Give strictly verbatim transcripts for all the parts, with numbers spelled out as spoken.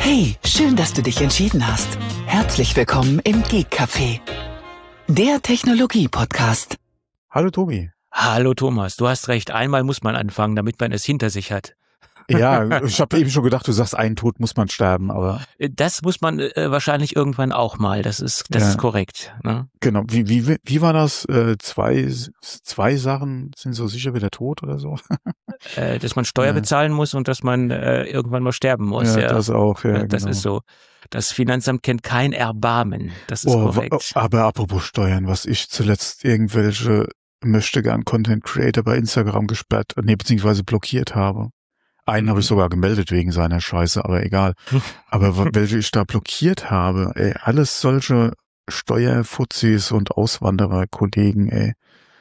Hey, schön, dass du dich entschieden hast. Herzlich willkommen im Geek Café, der Technologie-Podcast. Hallo Tobi. Hallo Thomas, du hast recht. Einmal muss man anfangen, damit man es hinter sich hat. Ja, ich habe eben schon gedacht, du sagst, einen Tod muss man sterben, aber Das muss man äh, wahrscheinlich irgendwann auch mal. Das ist, das ja, ist korrekt. Ne? Genau. Wie wie wie war das? Äh, zwei zwei Sachen sind so sicher wie der Tod oder so? Äh, dass man Steuer Ja, bezahlen muss und dass man äh, irgendwann mal sterben muss. ja, Ja, das auch. Ja, das genau. ist so. Das Finanzamt kennt kein Erbarmen. Das ist Oh, wa- korrekt. aber apropos Steuern, was ich zuletzt irgendwelche möchte gern Content Creator bei Instagram gesperrt, nee, beziehungsweise blockiert habe. Einen habe ich sogar gemeldet wegen seiner Scheiße, aber egal. Aber wa- welche ich da blockiert habe, ey, alles solche Steuerfuzis und Auswandererkollegen, ey.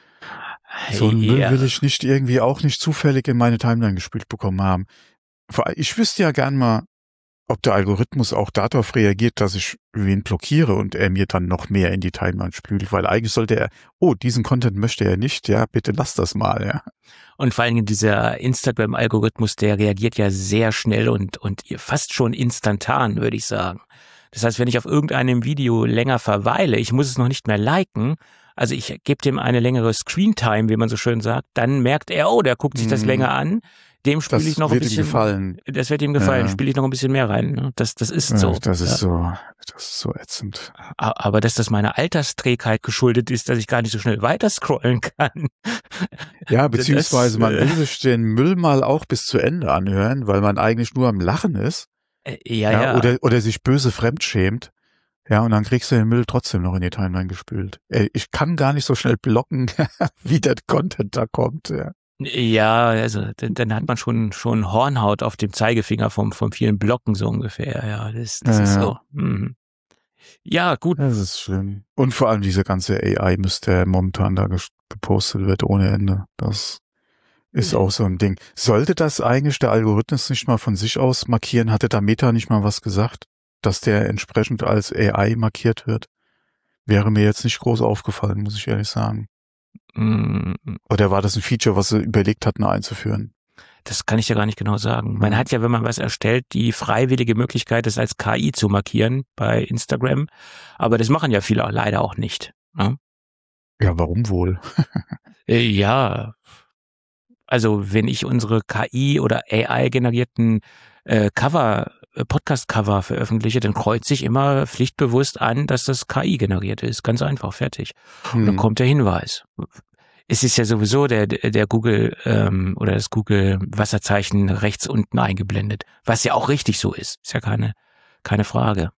So einen Müll Ja. will ich nicht irgendwie auch nicht zufällig in meine Timeline gespielt bekommen haben. Vor allem, ich wüsste ja gern mal, ob der Algorithmus auch darauf reagiert, dass ich wen blockiere und er mir dann noch mehr in die Timeline spült, weil eigentlich sollte er, oh, diesen Content möchte er nicht, ja, bitte lass das mal, ja. Und vor allen Dingen dieser Instagram-Algorithmus, der reagiert ja sehr schnell und, und fast schon instantan, würde ich sagen. Das heißt, wenn ich auf irgendeinem Video länger verweile, ich muss es noch nicht mehr liken, also ich gebe dem eine längere Screentime, wie man so schön sagt, dann merkt er, oh, der guckt sich das Mhm. länger an, dem spiele Das ich noch ein wird ihm bisschen, gefallen. das wird ihm gefallen, Ja. spiele ich noch ein bisschen mehr rein. Ne? Das, das ist Ja, so. das ist Ja. so, das ist so ätzend. A- Aber dass das meiner Altersträgheit geschuldet ist, dass ich gar nicht so schnell weiter scrollen kann. Ja, beziehungsweise Das, man äh, will sich den Müll mal auch bis zu Ende anhören, weil man eigentlich nur am Lachen ist, äh, ja, ja, ja. oder, oder sich böse fremdschämt. Ja, und dann kriegst du den Müll trotzdem noch in die Timeline gespült. Ey, ich kann gar nicht so schnell blocken, wie der Content da kommt, ja. Ja, also dann, dann hat man schon schon Hornhaut auf dem Zeigefinger vom vom vielen Blocken so ungefähr. Ja, das das Ja, ist ja. so. Mhm. Ja, gut. Das ist schlimm. Und vor allem diese ganze A I-Mist, der momentan da ges- gepostet wird ohne Ende. Das ist auch so ein Ding. Sollte das eigentlich der Algorithmus nicht mal von sich aus markieren? Hatte da Meta nicht mal was gesagt, dass der entsprechend als A I markiert wird? Wäre mir jetzt nicht groß aufgefallen, muss ich ehrlich sagen. Mm, Oder war das ein Feature, was sie überlegt hatten einzuführen? Das kann ich ja gar nicht genau sagen. Man Mhm. hat ja, wenn man was erstellt, die freiwillige Möglichkeit, das als K I zu markieren bei Instagram. Aber das machen ja viele leider auch nicht. Ne? Ja, warum wohl? Äh, Ja, also wenn ich unsere K I oder A I-generierten äh, Cover, äh, Podcast-Cover veröffentliche, dann kreuze ich immer pflichtbewusst an, dass das K I generiert ist. Ganz einfach, fertig. Und dann Hm. kommt der Hinweis. Es ist ja sowieso der der Google ähm, oder das Google Wasserzeichen rechts unten eingeblendet, was ja auch richtig so ist. Ist ja keine keine Frage.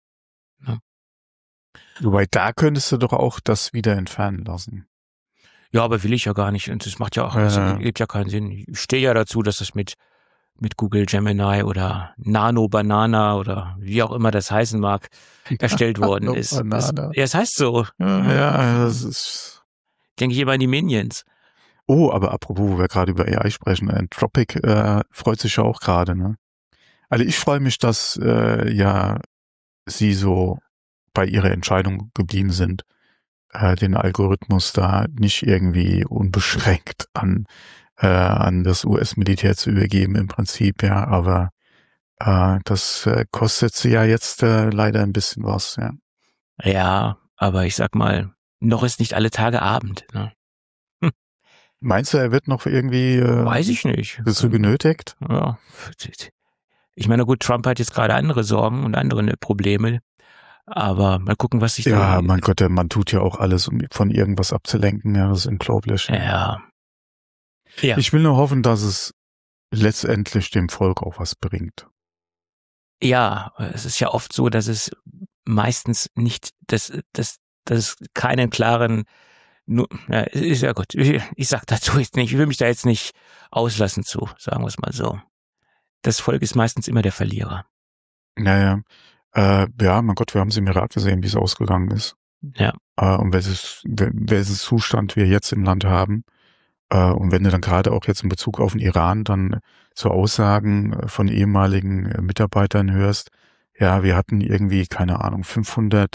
Wobei, da könntest du doch auch das wieder entfernen lassen. Ja, aber will ich ja gar nicht. Und das macht ja auch, das Ja. gibt ja keinen Sinn. Ich stehe ja dazu, dass das mit mit Google Gemini oder Nano Banana oder wie auch immer das heißen mag, erstellt worden Nano ist. Das, Banana. ja, es heißt so. Ja, ja, das ist... Denke ich immer an die Minions. Oh, aber apropos, wo wir gerade über A I sprechen, Anthropic äh, freut sich ja auch gerade, ne? Also ich freue mich, dass äh, ja sie so bei ihrer Entscheidung geblieben sind, äh, den Algorithmus da nicht irgendwie unbeschränkt an äh, an das U S-Militär zu übergeben im Prinzip, ja, aber äh, das äh, kostet sie ja jetzt äh, leider ein bisschen was, ja. Ja, aber ich sag mal, noch ist nicht alle Tage Abend. Ne? Meinst du, er wird noch irgendwie äh, Weiß ich nicht. dazu genötigt? Ja. Ich meine, gut, Trump hat jetzt gerade andere Sorgen und andere Probleme. Aber mal gucken, was sich da... Ja, mein Gott, der Mann tut ja auch alles, um von irgendwas abzulenken. Ja, das ist unglaublich. Ja. Ja. Ich will nur hoffen, dass es letztendlich dem Volk auch was bringt. Ja, es ist ja oft so, dass es meistens nicht, dass, dass, dass es keinen klaren, nur, ja, ist ja gut. Ich, ich sag dazu jetzt nicht, ich will mich da jetzt nicht auslassen zu, sagen wir es mal so. Das Volk ist meistens immer der Verlierer. Naja, äh, ja, mein Gott, wir haben es im Irak gesehen, wie es ausgegangen ist. Ja. Äh, und welches, welches Zustand wir jetzt im Land haben. Äh, und wenn du dann gerade auch jetzt in Bezug auf den Iran dann so Aussagen von ehemaligen Mitarbeitern hörst, ja, wir hatten irgendwie, keine Ahnung, fünfhundert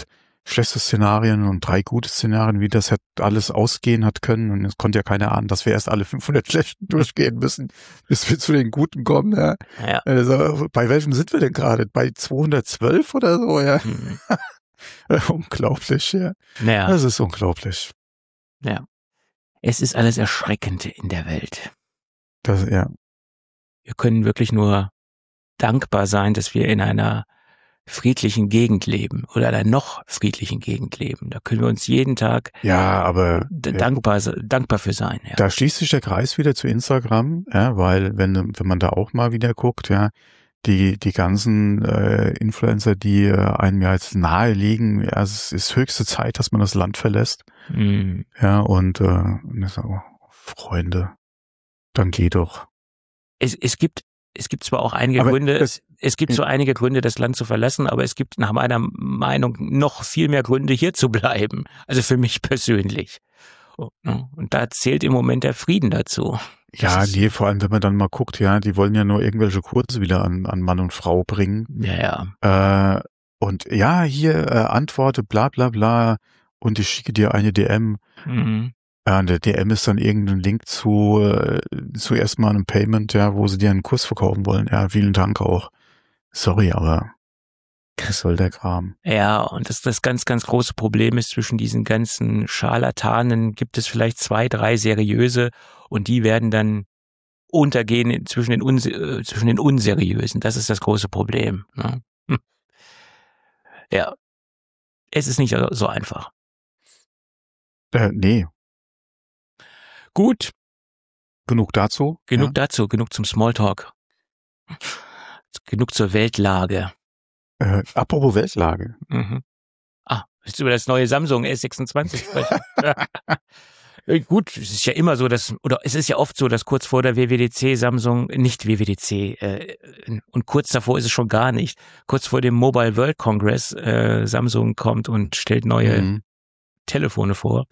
schlechte Szenarien und drei gute Szenarien, wie das hätte alles ausgehen hat können. Und es konnte ja keiner ahnen, dass wir erst alle fünfhundert schlechten durchgehen müssen, bis wir zu den guten kommen. Ja. Ja. Also, bei welchem sind wir denn gerade? Bei zweihundertzwölf oder so? Ja. Mhm. Unglaublich, ja. Ja. Das ist unglaublich. Ja. Es ist alles erschreckend in der Welt. Das, ja. Wir können wirklich nur dankbar sein, dass wir in einer friedlichen Gegend leben oder einer noch friedlichen Gegend leben. Da können wir uns jeden Tag Ja, aber d- ja, dankbar, dankbar für sein. Ja. da schließt sich der Kreis wieder zu Instagram, ja, weil wenn wenn man da auch mal wieder guckt, ja, die die ganzen äh, Influencer, die äh, einem ja jetzt nahe liegen, ja, es ist höchste Zeit, dass man das Land verlässt, Mhm. ja, und, äh, und ich sag, oh, Freunde, dann geh doch. Es, es gibt es gibt zwar auch einige Aber Gründe, das- es, es gibt so einige Gründe, das Land zu verlassen, aber es gibt nach meiner Meinung noch viel mehr Gründe, hier zu bleiben. Also für mich persönlich. Und da zählt im Moment der Frieden dazu. Das Ja, ist- nee, vor allem, wenn man dann mal guckt, ja, die wollen ja nur irgendwelche Kurse wieder an, an Mann und Frau bringen. Ja, ja. Äh, und ja, hier, äh, antworte, bla bla bla, und ich schicke dir eine D M. Mhm. Ja, und der D M ist dann irgendein Link zu, äh, zu erstmal einem Payment, ja, wo sie dir einen Kurs verkaufen wollen. Ja, vielen Dank auch. Sorry, aber was soll der Kram? Ja, und das, das ganz, ganz große Problem ist, zwischen diesen ganzen Scharlatanen gibt es vielleicht zwei, drei seriöse und die werden dann untergehen zwischen den, Unse äh, zwischen den unseriösen. Das ist das große Problem. Ne? Hm. Ja, es ist nicht so- so einfach. Äh, nee, Gut, genug dazu. genug dazu, genug zum Smalltalk. Genug zur Weltlage. Ja. Äh, apropos Weltlage. Mhm. Ah, willst du über das neue Samsung S sechsundzwanzig sprechen? Äh, Gut, es ist ja immer so, dass, oder es ist ja oft so, dass kurz vor der W W D C Samsung, nicht W W D C, äh, und kurz davor ist es schon gar nicht, kurz vor dem Mobile World Congress äh, Samsung kommt und stellt neue Mhm. Telefone vor.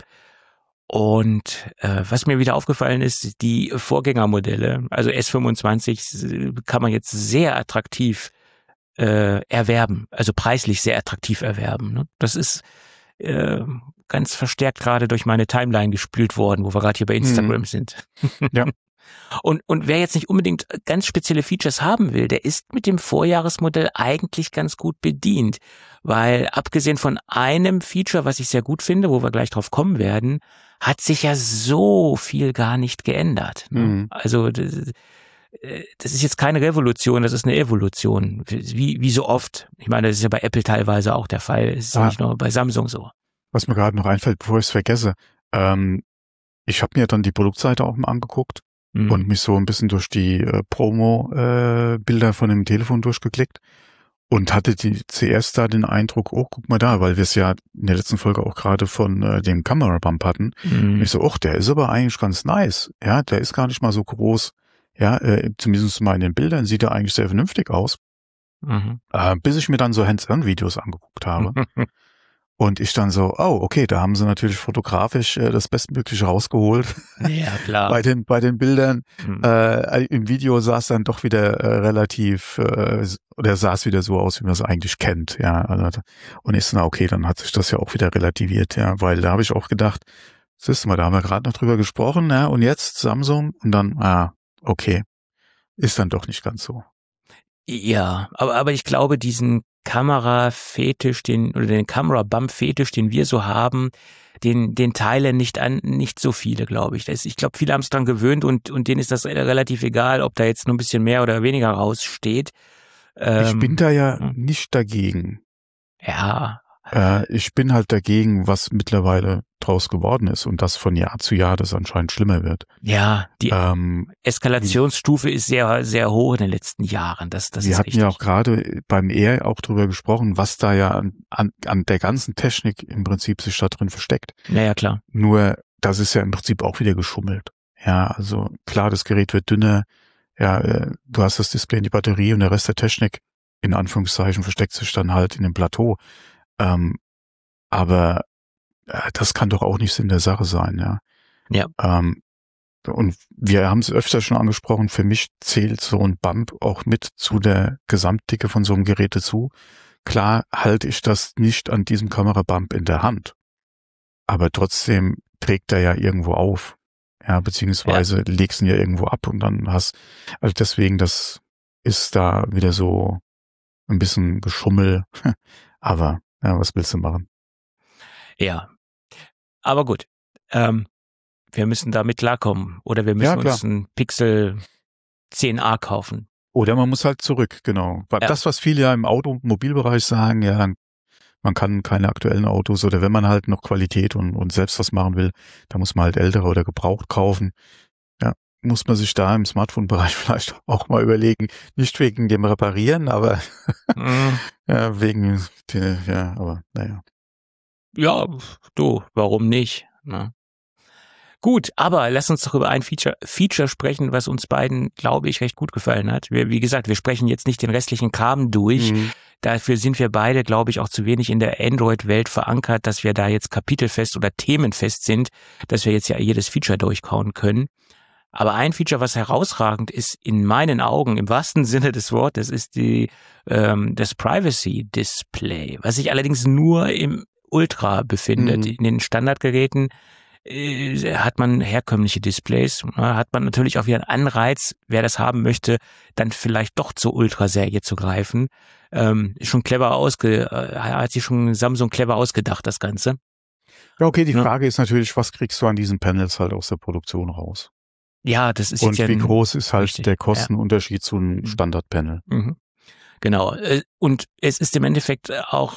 Und äh, was mir wieder aufgefallen ist, die Vorgängermodelle, also S fünfundzwanzig äh, kann man jetzt sehr attraktiv äh, erwerben, also preislich sehr attraktiv erwerben. Ne? Das ist äh, ganz verstärkt gerade durch meine Timeline gespült worden, wo wir gerade hier bei Instagram Mhm. sind. Ja. Und, und wer jetzt nicht unbedingt ganz spezielle Features haben will, der ist mit dem Vorjahresmodell eigentlich ganz gut bedient. Weil abgesehen von einem Feature, was ich sehr gut finde, wo wir gleich drauf kommen werden, hat sich ja so viel gar nicht geändert. Ne? Mhm. Also das, äh, das ist jetzt keine Revolution, das ist eine Evolution. Wie, wie so oft. Ich meine, das ist ja bei Apple teilweise auch der Fall. Es ist ja Ah. nicht nur bei Samsung so. Was mir gerade noch einfällt, bevor ich es vergesse, ähm, ich habe mir dann die Produktseite auch mal angeguckt Mhm. und mich so ein bisschen durch die äh, Promo-Bilder von dem Telefon durchgeklickt und hatte die zuerst da den Eindruck, oh, guck mal da, weil wir es ja in der letzten Folge auch gerade von äh, dem Kamerabump hatten. Und Mhm. ich so, oh, der ist aber eigentlich ganz nice. Ja, der ist gar nicht mal so groß. Ja, äh, zumindest mal in den Bildern sieht er eigentlich sehr vernünftig aus. Mhm. Äh, bis ich mir dann so Hands-on-Videos angeguckt habe. Und ich dann so, oh, okay, da haben sie natürlich fotografisch äh, das Bestmögliche rausgeholt Ja, klar. bei den bei den Bildern. Mhm. Äh, Im Video sah es dann doch wieder äh, relativ, äh, oder sah es wieder so aus, wie man es eigentlich kennt. Ja, also, und ich so, na okay, dann hat sich das ja auch wieder relativiert, ja, weil da habe ich auch gedacht, siehst du mal, da haben wir gerade noch drüber gesprochen, ja, und jetzt Samsung und dann, ah, okay, ist dann doch nicht ganz so. Ja, aber, aber ich glaube, diesen Kamerafetisch, den, oder den Kamera-Bump-Fetisch, den wir so haben, den, den teilen nicht an, nicht so viele, glaube ich. Das, ich glaube, viele haben es dran gewöhnt und, und denen ist das relativ egal, ob da jetzt nur ein bisschen mehr oder weniger raussteht. Ähm, Ich bin da ja hm. nicht dagegen. Ja, Äh, ich bin halt dagegen, was mittlerweile draus geworden ist und das von Jahr zu Jahr das anscheinend schlimmer wird. ja, die Ähm, Eskalationsstufe ist sehr, sehr hoch in den letzten Jahren. Das, das wir ist hatten richtig. ja auch gerade beim Air auch drüber gesprochen, was da ja an, an, an der ganzen Technik im Prinzip sich da drin versteckt. Naja, klar. Nur, das ist ja im Prinzip auch wieder geschummelt. Ja, also klar, das Gerät wird dünner. Ja, äh, du hast das Display in die Batterie und der Rest der Technik, in Anführungszeichen, versteckt sich dann halt in dem Plateau. Ähm, aber äh, das kann doch auch nicht Sinn der Sache sein, ja. Ja. Ähm, und wir haben es öfter schon angesprochen, für mich zählt so ein Bump auch mit zu der Gesamtdicke von so einem Gerät dazu. klar halte ich das nicht an diesem Kamerabump in der Hand, aber trotzdem trägt er ja irgendwo auf, ja, beziehungsweise ja. legst ihn ja irgendwo ab und dann hast, also deswegen, das ist da wieder so ein bisschen Geschummel, aber ja, was willst du machen? Ja, aber gut, ähm, wir müssen damit klarkommen oder wir müssen ja, uns einen Pixel zehn a kaufen. Oder man muss halt zurück, genau. Ja. Das, was viele ja im Automobilbereich sagen, ja, man kann keine aktuellen Autos oder wenn man halt noch Qualität und, und selbst was machen will, da muss man halt ältere oder gebraucht kaufen. Ja, muss man sich da im Smartphone-Bereich vielleicht auch mal überlegen. Nicht wegen dem Reparieren, aber mhm. ja, wegen, der, ja, aber naja. Ja, du, warum nicht? Ne? Gut, aber lass uns doch über ein Feature, Feature sprechen, was uns beiden, glaube ich, recht gut gefallen hat. Wir, wie gesagt, wir sprechen jetzt nicht den restlichen Kram durch. Mhm. Dafür sind wir beide, glaube ich, auch zu wenig in der Android-Welt verankert, dass wir da jetzt kapitelfest oder themenfest sind, dass wir jetzt ja jedes Feature durchkauen können. Aber ein Feature, was herausragend ist, in meinen Augen, im wahrsten Sinne des Wortes, ist die ähm, das Privacy-Display, was sich allerdings nur im Ultra befindet. Mhm. In den Standardgeräten äh, hat man herkömmliche Displays, ja, hat man natürlich auch wieder einen Anreiz, wer das haben möchte, dann vielleicht doch zur Ultra-Serie zu greifen. Ähm, ist schon clever ausge, äh, hat sich schon Samsung clever ausgedacht, das Ganze. Ja, okay, die ja. Frage ist natürlich, was kriegst du an diesen Panels halt aus der Produktion raus? Ja, das ist und jetzt wie ja groß ist halt richtig, der Kostenunterschied ja. zu einem Standardpanel? Mhm. Genau. Und es ist im Endeffekt auch,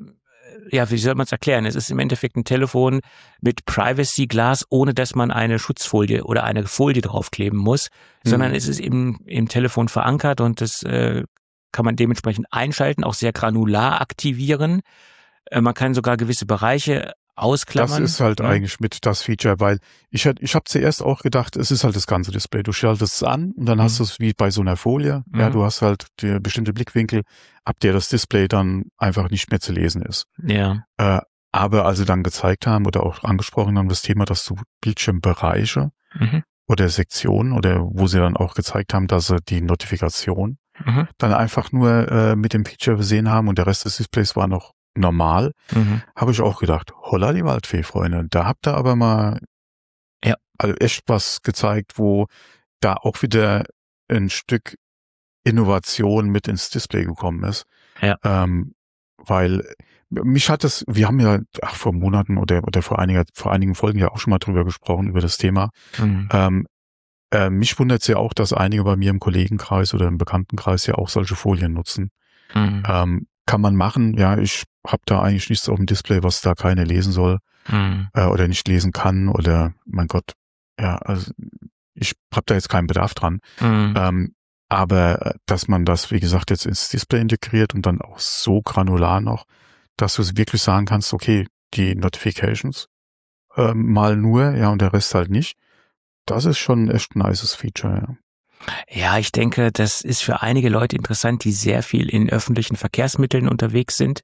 ja, wie soll man es erklären? Es ist im Endeffekt ein Telefon mit Privacy Glass, ohne dass man eine Schutzfolie oder eine Folie draufkleben muss, mhm. sondern es ist im, im Telefon verankert und das äh, kann man dementsprechend einschalten, auch sehr granular aktivieren. Äh, man kann sogar gewisse Bereiche ausklammern. Das ist halt ja. eigentlich mit das Feature, weil ich ich habe zuerst auch gedacht, es ist halt das ganze Display. Du schaltest es an und dann mhm. hast du es wie bei so einer Folie. Mhm. Ja, du hast halt die bestimmte Blickwinkel, ab der das Display dann einfach nicht mehr zu lesen ist. Ja. Äh, aber als sie dann gezeigt haben oder auch angesprochen haben, das Thema, dass du Bildschirmbereiche mhm. oder Sektionen oder wo sie dann auch gezeigt haben, dass sie die Notifikation mhm. dann einfach nur äh, mit dem Feature versehen haben und der Rest des Displays war noch normal, mhm. habe ich auch gedacht, holla die Waldfee, Freunde, da habt ihr aber mal ja. also echt was gezeigt, wo da auch wieder ein Stück Innovation mit ins Display gekommen ist. Ja. Ähm, weil mich hat das, wir haben ja ach, vor Monaten oder, oder vor, einiger, vor einigen Folgen ja auch schon mal drüber gesprochen, über das Thema. Mhm. Ähm, äh, mich wundert es ja auch, dass einige bei mir im Kollegenkreis oder im Bekanntenkreis ja auch solche Folien nutzen. Mhm. Ähm, kann man machen, ja, ich habe da eigentlich nichts auf dem Display, was da keine lesen soll mhm. äh, oder nicht lesen kann oder, mein Gott, ja, also ich habe da jetzt keinen Bedarf dran. Mhm. Ähm, aber dass man das, wie gesagt, jetzt ins Display integriert und dann auch so granular noch, dass du wirklich sagen kannst, okay, die Notifications äh, mal nur, ja, und der Rest halt nicht, das ist schon echt ein nices Feature, ja. Ja, ich denke, das ist für einige Leute interessant, die sehr viel in öffentlichen Verkehrsmitteln unterwegs sind,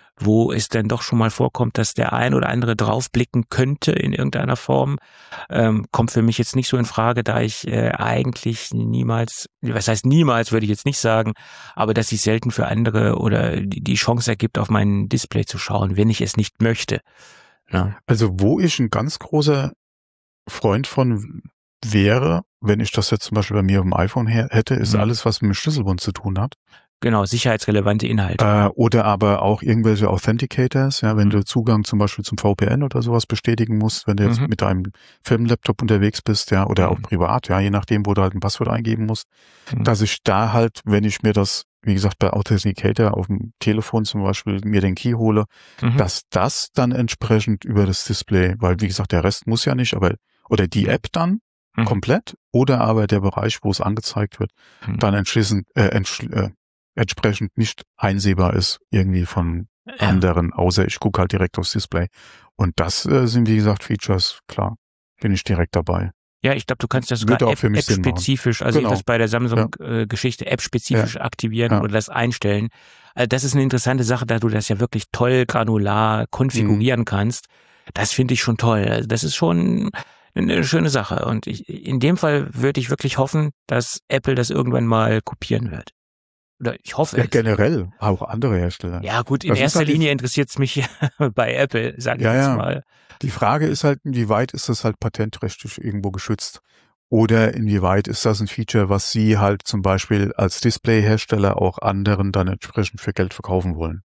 wo es dann doch schon mal vorkommt, dass der ein oder andere draufblicken könnte in irgendeiner Form. Ähm, kommt für mich jetzt nicht so in Frage, da ich äh, eigentlich niemals, was heißt niemals, würde ich jetzt nicht sagen, aber dass sich selten für andere oder die, die Chance ergibt, auf mein Display zu schauen, wenn ich es nicht möchte. Ja. Also wo ich ein ganz großer Freund von wäre, wenn ich das jetzt zum Beispiel bei mir auf dem iPhone her hätte, ist mhm. alles, was mit dem Schlüsselbund zu tun hat. Genau, sicherheitsrelevante Inhalte. Äh, oder aber auch irgendwelche Authenticators, ja, wenn mhm. du Zugang zum Beispiel zum V P N oder sowas bestätigen musst, wenn du jetzt mhm. mit deinem Firmenlaptop unterwegs bist, ja, oder mhm. auch privat, ja, je nachdem, wo du halt ein Passwort eingeben musst, mhm. dass ich da halt, wenn ich mir das, wie gesagt, bei Authenticator auf dem Telefon zum Beispiel mir den Key hole, mhm. dass das dann entsprechend über das Display, weil wie gesagt, der Rest muss ja nicht, aber, oder die App dann, mhm. komplett oder aber der Bereich, wo es angezeigt wird, mhm. dann entschließend, äh, entschl- äh, entsprechend nicht einsehbar ist irgendwie von ja. anderen, außer ich gucke halt direkt aufs Display. Und das äh, sind, wie gesagt, Features, klar, bin ich direkt dabei. Ja, ich glaube, du kannst das sogar App, App-spezifisch, also genau. das bei der Samsung-Geschichte ja. App-spezifisch ja. aktivieren ja. oder das einstellen. Also das ist eine interessante Sache, da du das ja wirklich toll granular konfigurieren mhm. kannst. Das finde ich schon toll. Also das ist schon eine schöne Sache. Und ich, in dem Fall würde ich wirklich hoffen, dass Apple das irgendwann mal kopieren wird. Oder ich hoffe Ja, es. generell, auch andere Hersteller. Ja gut, in Das ist erster halt die- Linie interessiert es mich bei Apple, sage ich Ja, jetzt ja. mal. Die Frage ist halt, inwieweit ist das halt patentrechtlich irgendwo geschützt? Oder inwieweit ist das ein Feature, was Sie halt zum Beispiel als Displayhersteller auch anderen dann entsprechend für Geld verkaufen wollen?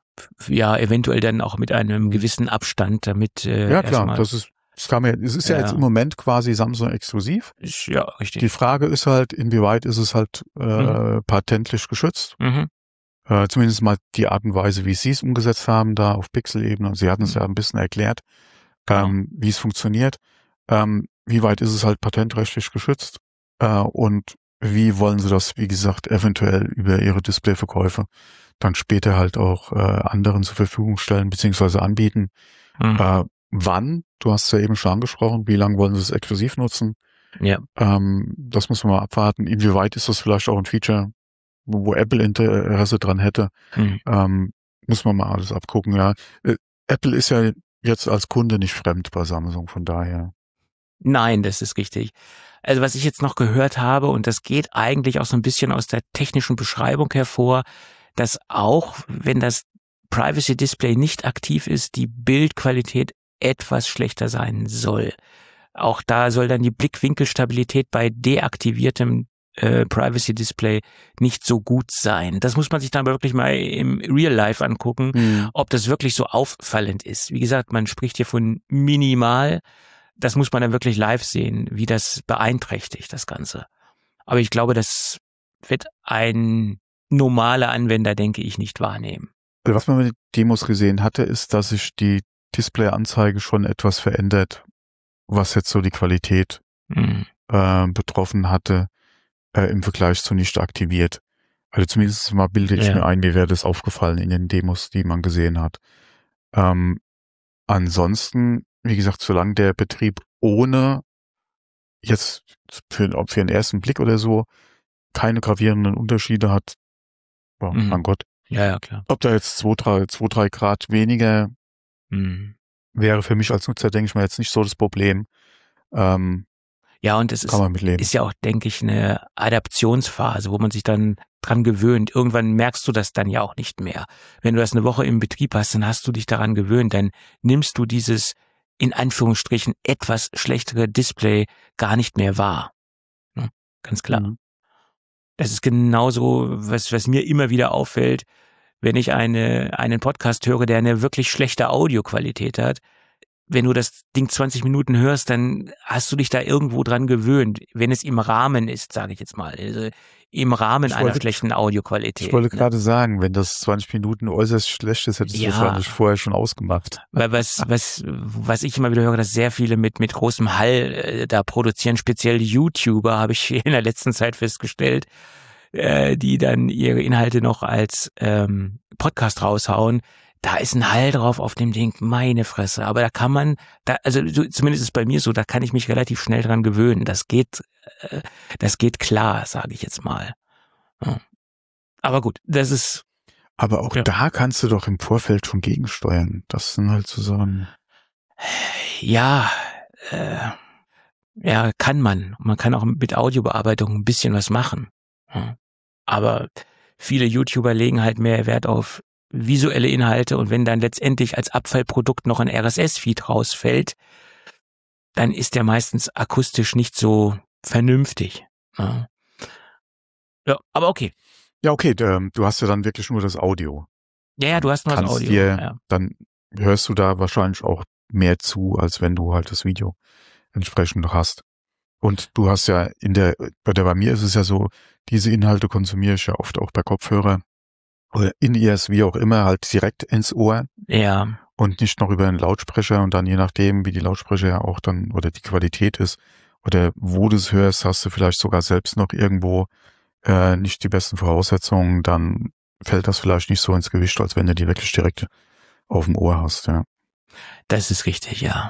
Ja, eventuell dann auch mit einem Mhm. gewissen Abstand, damit äh, Ja, klar, erstmal. das ist, das kann man, es ist ja, Ja. jetzt im Moment quasi Samsung exklusiv. Ist, ja, richtig. Die Frage ist halt, inwieweit ist es halt äh, Mhm. patentlich geschützt? Mhm. Äh, zumindest mal die Art und Weise, wie Sie es umgesetzt haben, da auf Pixel-Ebene. Sie hatten es Mhm. ja ein bisschen erklärt, Genau. ähm, wie es funktioniert. Ähm, wie weit ist es halt patentrechtlich geschützt? Äh, und wie wollen Sie das, wie gesagt, eventuell über Ihre Displayverkäufe dann später halt auch äh, anderen zur Verfügung stellen beziehungsweise anbieten? Mhm. Äh, wann? Du hast es ja eben schon angesprochen. Wie lange wollen Sie es exklusiv nutzen? Ja. Ähm, das muss man mal abwarten. Inwieweit ist das vielleicht auch ein Feature, wo, wo Apple Interesse dran hätte? Mhm. Ähm, muss man mal alles abgucken, ja. Äh, Apple ist ja jetzt als Kunde nicht fremd bei Samsung, von daher. Nein, das ist richtig. Also was ich jetzt noch gehört habe, und das geht eigentlich auch so ein bisschen aus der technischen Beschreibung hervor, dass auch, wenn das Privacy Display nicht aktiv ist, die Bildqualität etwas schlechter sein soll. Auch da soll dann die Blickwinkelstabilität bei deaktiviertem äh, Privacy Display nicht so gut sein. Das muss man sich dann aber wirklich mal im Real Life angucken, Mhm. ob das wirklich so auffallend ist. Wie gesagt, man spricht hier von minimal. Das muss man dann wirklich live sehen, wie das beeinträchtigt, das Ganze. Aber ich glaube, das wird ein normaler Anwender, denke ich, nicht wahrnehmen. Was man mit den Demos gesehen hatte, ist, dass sich die Displayanzeige schon etwas verändert, was jetzt so die Qualität Mhm. äh, betroffen hatte, äh, im Vergleich zu nicht aktiviert. Also zumindest mal bilde ich Ja. mir ein, mir wäre das aufgefallen in den Demos, die man gesehen hat. Ähm, ansonsten, wie gesagt, solange der Betrieb ohne jetzt für, ob für den ersten Blick oder so keine gravierenden Unterschiede hat, boah, Mhm. mein Gott. Ja, ja, klar. Ob da jetzt zwei, drei, zwei, drei Grad weniger Mhm. wäre für mich als Nutzer, denke ich mal, jetzt nicht so das Problem. Ähm, Ja, und es kann ist, man mitleben. ist ja auch, denke ich, eine Adaptionsphase, wo man sich dann dran gewöhnt. Irgendwann merkst du das dann ja auch nicht mehr. Wenn du das eine Woche im Betrieb hast, dann hast du dich daran gewöhnt, dann nimmst du dieses in Anführungsstrichen etwas schlechtere Display gar nicht mehr wahr. Ja, ganz klar. Mhm. Das ist genauso, was, was mir immer wieder auffällt, wenn ich eine, einen Podcast höre, der eine wirklich schlechte Audioqualität hat. Wenn du das Ding zwanzig Minuten hörst, dann hast du dich da irgendwo dran gewöhnt, wenn es im Rahmen ist, sage ich jetzt mal. Also im Rahmen Ich einer wollte- schlechten Audioqualität. Ich wollte ne? gerade sagen, wenn das zwanzig Minuten äußerst schlecht ist, hättest du Ja. wahrscheinlich vorher schon ausgemacht. Weil was, was, was ich immer wieder höre, dass sehr viele mit, mit großem Hall äh, da produzieren, speziell YouTuber, habe ich in der letzten Zeit festgestellt, äh, die dann ihre Inhalte noch als ähm, Podcast raushauen. Da ist ein Hall drauf auf dem Ding, meine Fresse. Aber da kann man, da, also so, zumindest ist es bei mir so, da kann ich mich relativ schnell dran gewöhnen. Das geht, äh, das geht klar, sage ich jetzt mal. Ja. Aber gut, das ist, Aber auch Ja. da kannst du doch im Vorfeld schon gegensteuern. Das sind halt so Sachen. ja, äh, ja, kann man. Man kann auch mit Audiobearbeitung ein bisschen was machen. Ja. Aber viele YouTuber legen halt mehr Wert auf visuelle Inhalte und wenn dann letztendlich als Abfallprodukt noch ein R S S-Feed rausfällt, dann ist der meistens akustisch nicht so vernünftig. Ja, ja, aber okay. Ja, okay, ähm, du hast ja dann wirklich nur das Audio. Ja, ja, du hast nur das Kannst Audio. dir, Ja. dann hörst du da wahrscheinlich auch mehr zu, als wenn du halt das Video entsprechend noch hast. Und du hast ja in der, bei der, bei mir ist es ja so, diese Inhalte konsumiere ich ja oft auch bei Kopfhörer oder In-Ears, wie auch immer, halt direkt ins Ohr Ja, und nicht noch über einen Lautsprecher und dann je nachdem, wie die Lautsprecher ja auch dann oder die Qualität ist oder wo du es hörst, hast du vielleicht sogar selbst noch irgendwo äh, nicht die besten Voraussetzungen, dann fällt das vielleicht nicht so ins Gewicht, als wenn du die wirklich direkt auf dem Ohr hast, ja. das ist richtig, ja.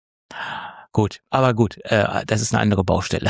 Gut, aber gut, äh, das ist eine andere Baustelle.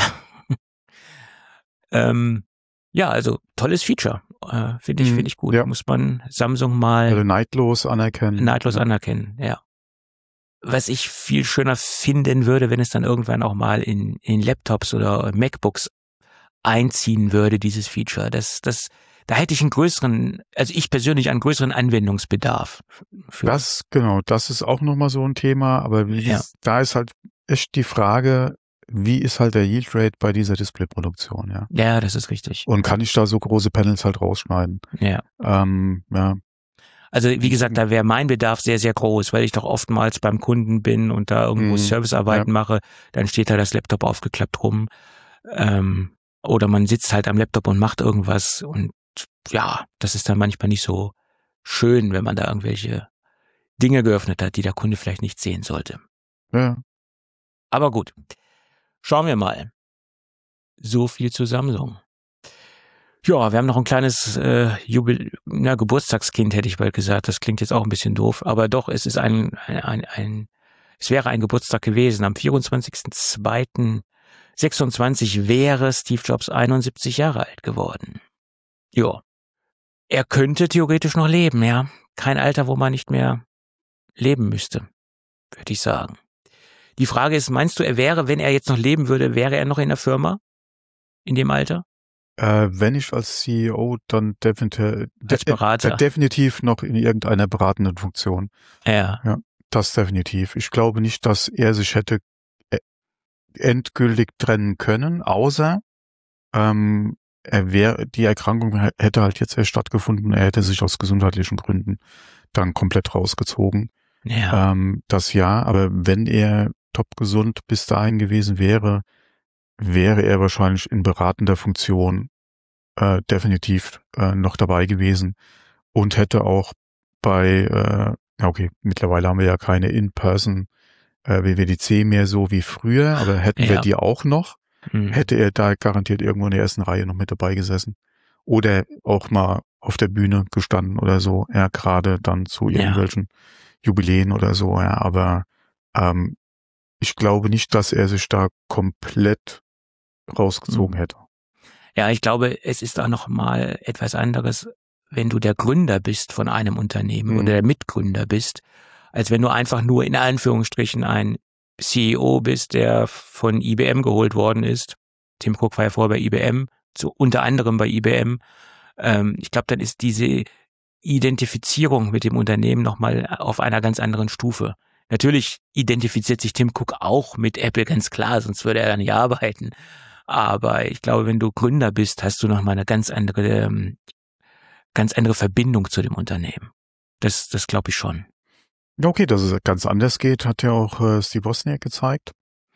ähm, ja, also tolles Feature. Äh, finde ich, Mhm, finde ich gut. ja. Muss man Samsung mal Also neidlos anerkennen. neidlos ja. anerkennen, ja. Was ich viel schöner finden würde, wenn es dann irgendwann auch mal in, in Laptops oder MacBooks einziehen würde, dieses Feature. Das, das da hätte ich einen größeren, also ich persönlich einen größeren Anwendungsbedarf. Für. Das, genau, das ist auch nochmal so ein Thema, aber wie Ja. ist, da ist halt echt die Frage, wie ist halt der Yield Rate bei dieser Displayproduktion, ja? Ja, das ist richtig. Und kann ich da so große Panels halt rausschneiden? Ja. Ähm, ja. Also wie gesagt, da wäre mein Bedarf sehr, sehr groß, weil ich doch oftmals beim Kunden bin und da irgendwo Mhm. Servicearbeiten Ja. mache, dann steht da das Laptop aufgeklappt rum. Ähm, oder man sitzt halt am Laptop und macht irgendwas und ja, das ist dann manchmal nicht so schön, wenn man da irgendwelche Dinge geöffnet hat, die der Kunde vielleicht nicht sehen sollte. Ja. Aber gut, schauen wir mal. So viel zu Samsung. Ja, wir haben noch ein kleines äh, Jubil na, Geburtstagskind, hätte ich bald gesagt. Das klingt jetzt auch ein bisschen doof, aber doch, es ist ein, ein, ein, ein es wäre ein Geburtstag gewesen. Am vierundzwanzigsten zweiten sechsundzwanzig wäre Steve Jobs einundsiebzig Jahre alt geworden. Ja, er könnte theoretisch noch leben, ja. Kein Alter, wo man nicht mehr leben müsste, würde ich sagen. Die Frage ist, meinst du, er wäre, wenn er jetzt noch leben würde, wäre er noch in der Firma? In dem Alter? Äh, wenn ich als C E O, dann definitiv, Als Berater. äh, definitiv noch in irgendeiner beratenden Funktion. Ja. Ja, das definitiv. Ich glaube nicht, dass er sich hätte äh, endgültig trennen können, außer ähm, er wäre, die Erkrankung hätte halt jetzt erst stattgefunden, er hätte sich aus gesundheitlichen Gründen dann komplett rausgezogen. Ja. Ähm, das ja, aber wenn er top gesund bis dahin gewesen wäre, wäre er wahrscheinlich in beratender Funktion äh, definitiv äh, noch dabei gewesen und hätte auch bei, äh, okay, mittlerweile haben wir ja keine In-Person äh, W W D C mehr so wie früher, aber hätten Ja. wir die auch noch, Hm. hätte er da garantiert irgendwo in der ersten Reihe noch mit dabei gesessen. Oder auch mal auf der Bühne gestanden oder so, ja, gerade dann zu Ja. irgendwelchen Jubiläen oder so, ja, aber ähm, ich glaube nicht, dass er sich da komplett rausgezogen Hm. hätte. Ja, ich glaube, es ist auch noch mal etwas anderes, wenn du der Gründer bist von einem Unternehmen Mhm. oder der Mitgründer bist, als wenn du einfach nur in Anführungsstrichen ein C E O bist, der von I B M geholt worden ist. Tim Cook war ja vorher bei I B M, zu, unter anderem bei I B M. Ähm, ich glaube, dann ist diese Identifizierung mit dem Unternehmen nochmal auf einer ganz anderen Stufe. Natürlich identifiziert sich Tim Cook auch mit Apple, ganz klar, sonst würde er da nicht arbeiten. Aber ich glaube, wenn du Gründer bist, hast du nochmal eine ganz andere, ähm, ganz andere Verbindung zu dem Unternehmen. Das, das glaube ich schon. Ja, okay, dass es ganz anders geht, hat ja auch äh, Steve Wozniak gezeigt.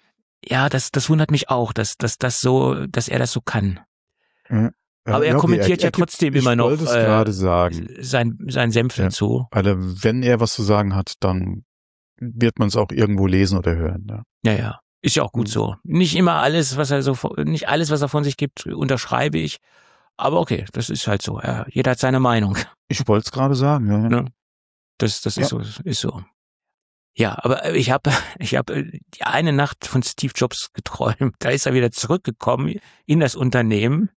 Ja, das, das wundert mich auch, dass, dass das so, dass er das so kann. Ja. Aber er ja, okay, kommentiert er, ja er gibt, trotzdem ich immer noch wollte es äh, gerade sagen. sein, sein Senf Ja. dazu. Also wenn er was zu sagen hat, dann wird man es auch irgendwo lesen oder hören. Ja, Ja, ja. Ist ja auch gut Mhm. so. Nicht immer alles, was er so, nicht alles, was er von sich gibt, unterschreibe ich. Aber okay, das ist halt so. Ja, jeder hat seine Meinung. Ich wollte es gerade sagen. Ja, ja. Ne? Das, das ist Ja. so, ist so. Ja, aber ich habe, ich habe die eine Nacht von Steve Jobs geträumt. Da ist er wieder zurückgekommen in das Unternehmen.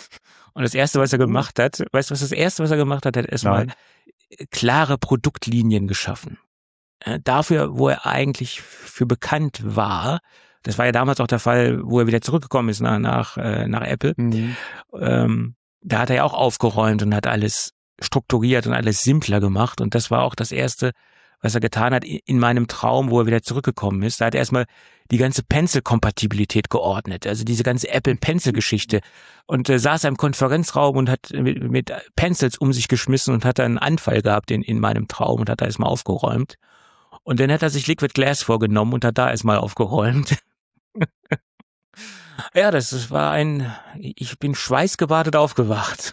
Und das erste, was er gemacht hat, weißt du, was das erste, was er gemacht hat? Er hat erstmal Nein. klare Produktlinien geschaffen. Äh, Dafür, wo er eigentlich für bekannt war. Das war ja damals auch der Fall, wo er wieder zurückgekommen ist nach, nach, äh, nach Apple. Mhm. Ähm, da hat er ja auch aufgeräumt und hat alles strukturiert und alles simpler gemacht. Und das war auch das Erste, was er getan hat in meinem Traum, wo er wieder zurückgekommen ist. Da hat er erstmal die ganze Pencil-Kompatibilität geordnet, also diese ganze Apple-Pencil-Geschichte. Und äh, saß er im Konferenzraum und hat mit, mit Pencils um sich geschmissen und hat einen Anfall gehabt in, in meinem Traum und hat da erstmal aufgeräumt. Und dann hat er sich Liquid Glass vorgenommen und hat da erstmal aufgeräumt. Ja, das, das war ein, ich bin schweißgebadet aufgewacht.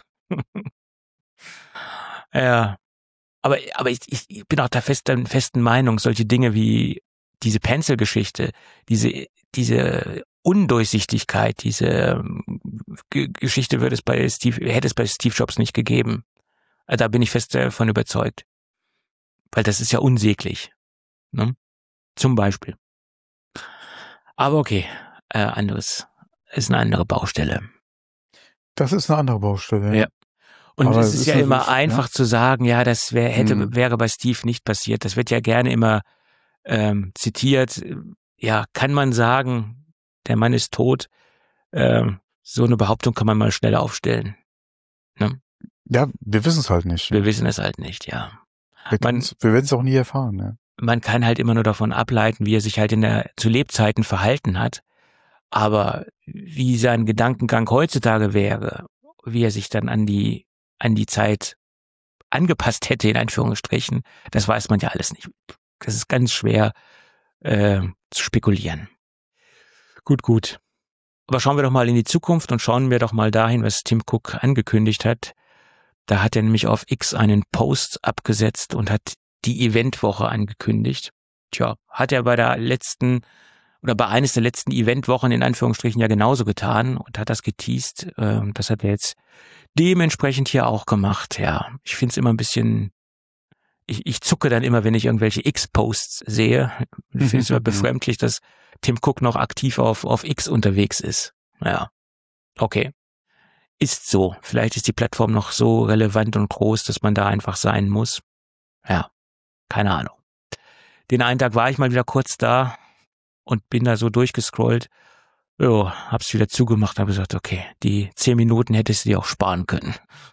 Ja. Aber, aber ich, ich bin auch der festen, festen Meinung, solche Dinge wie diese Pencil-Geschichte, diese, diese Undurchsichtigkeit, diese ähm, G- Geschichte würde es bei Steve, hätte es bei Steve Jobs nicht gegeben. Also da bin ich fest davon überzeugt. Weil das ist ja unsäglich. Ne? Zum Beispiel. Aber okay, äh, anderes, ist eine andere Baustelle. Das ist eine andere Baustelle. Ja. Und Aber es es ist ist ja immer natürlich- einfach ja. zu sagen, ja, das wär, hätte, Hm. wäre bei Steve nicht passiert. Das wird ja gerne immer ähm, zitiert. Ja, kann man sagen, der Mann ist tot. Ähm, so eine Behauptung kann man mal schnell aufstellen. Ne? Ja, wir wissen es halt nicht. Wir wissen es halt nicht, ja. Wir, Man, wir werden es auch nie erfahren. Ja. Man kann halt immer nur davon ableiten, wie er sich halt in der zu Lebzeiten verhalten hat. Aber wie sein Gedankengang heutzutage wäre, wie er sich dann an die an die Zeit angepasst hätte, in Anführungsstrichen, das weiß man ja alles nicht. Das ist ganz schwer äh, zu spekulieren. Gut, gut. Aber schauen wir doch mal in die Zukunft und schauen wir doch mal dahin, was Tim Cook angekündigt hat. Da hat er nämlich auf X einen Post abgesetzt und hat die Eventwoche angekündigt. Tja, hat er bei der letzten oder bei eines der letzten Eventwochen in Anführungsstrichen ja genauso getan und hat das geteased. Das hat er jetzt dementsprechend hier auch gemacht. Ja, ich finde es immer ein bisschen, ich, ich zucke dann immer, wenn ich irgendwelche X-Posts sehe. Ich finde es immer befremdlich, dass Tim Cook noch aktiv auf, auf X unterwegs ist. Ja, okay. Ist so. Vielleicht ist die Plattform noch so relevant und groß, dass man da einfach sein muss. Ja, keine Ahnung. Den einen Tag war ich mal wieder kurz da und bin da so durchgescrollt. Jo, hab's wieder zugemacht, habe gesagt, okay, die zehn Minuten hättest du dir auch sparen können.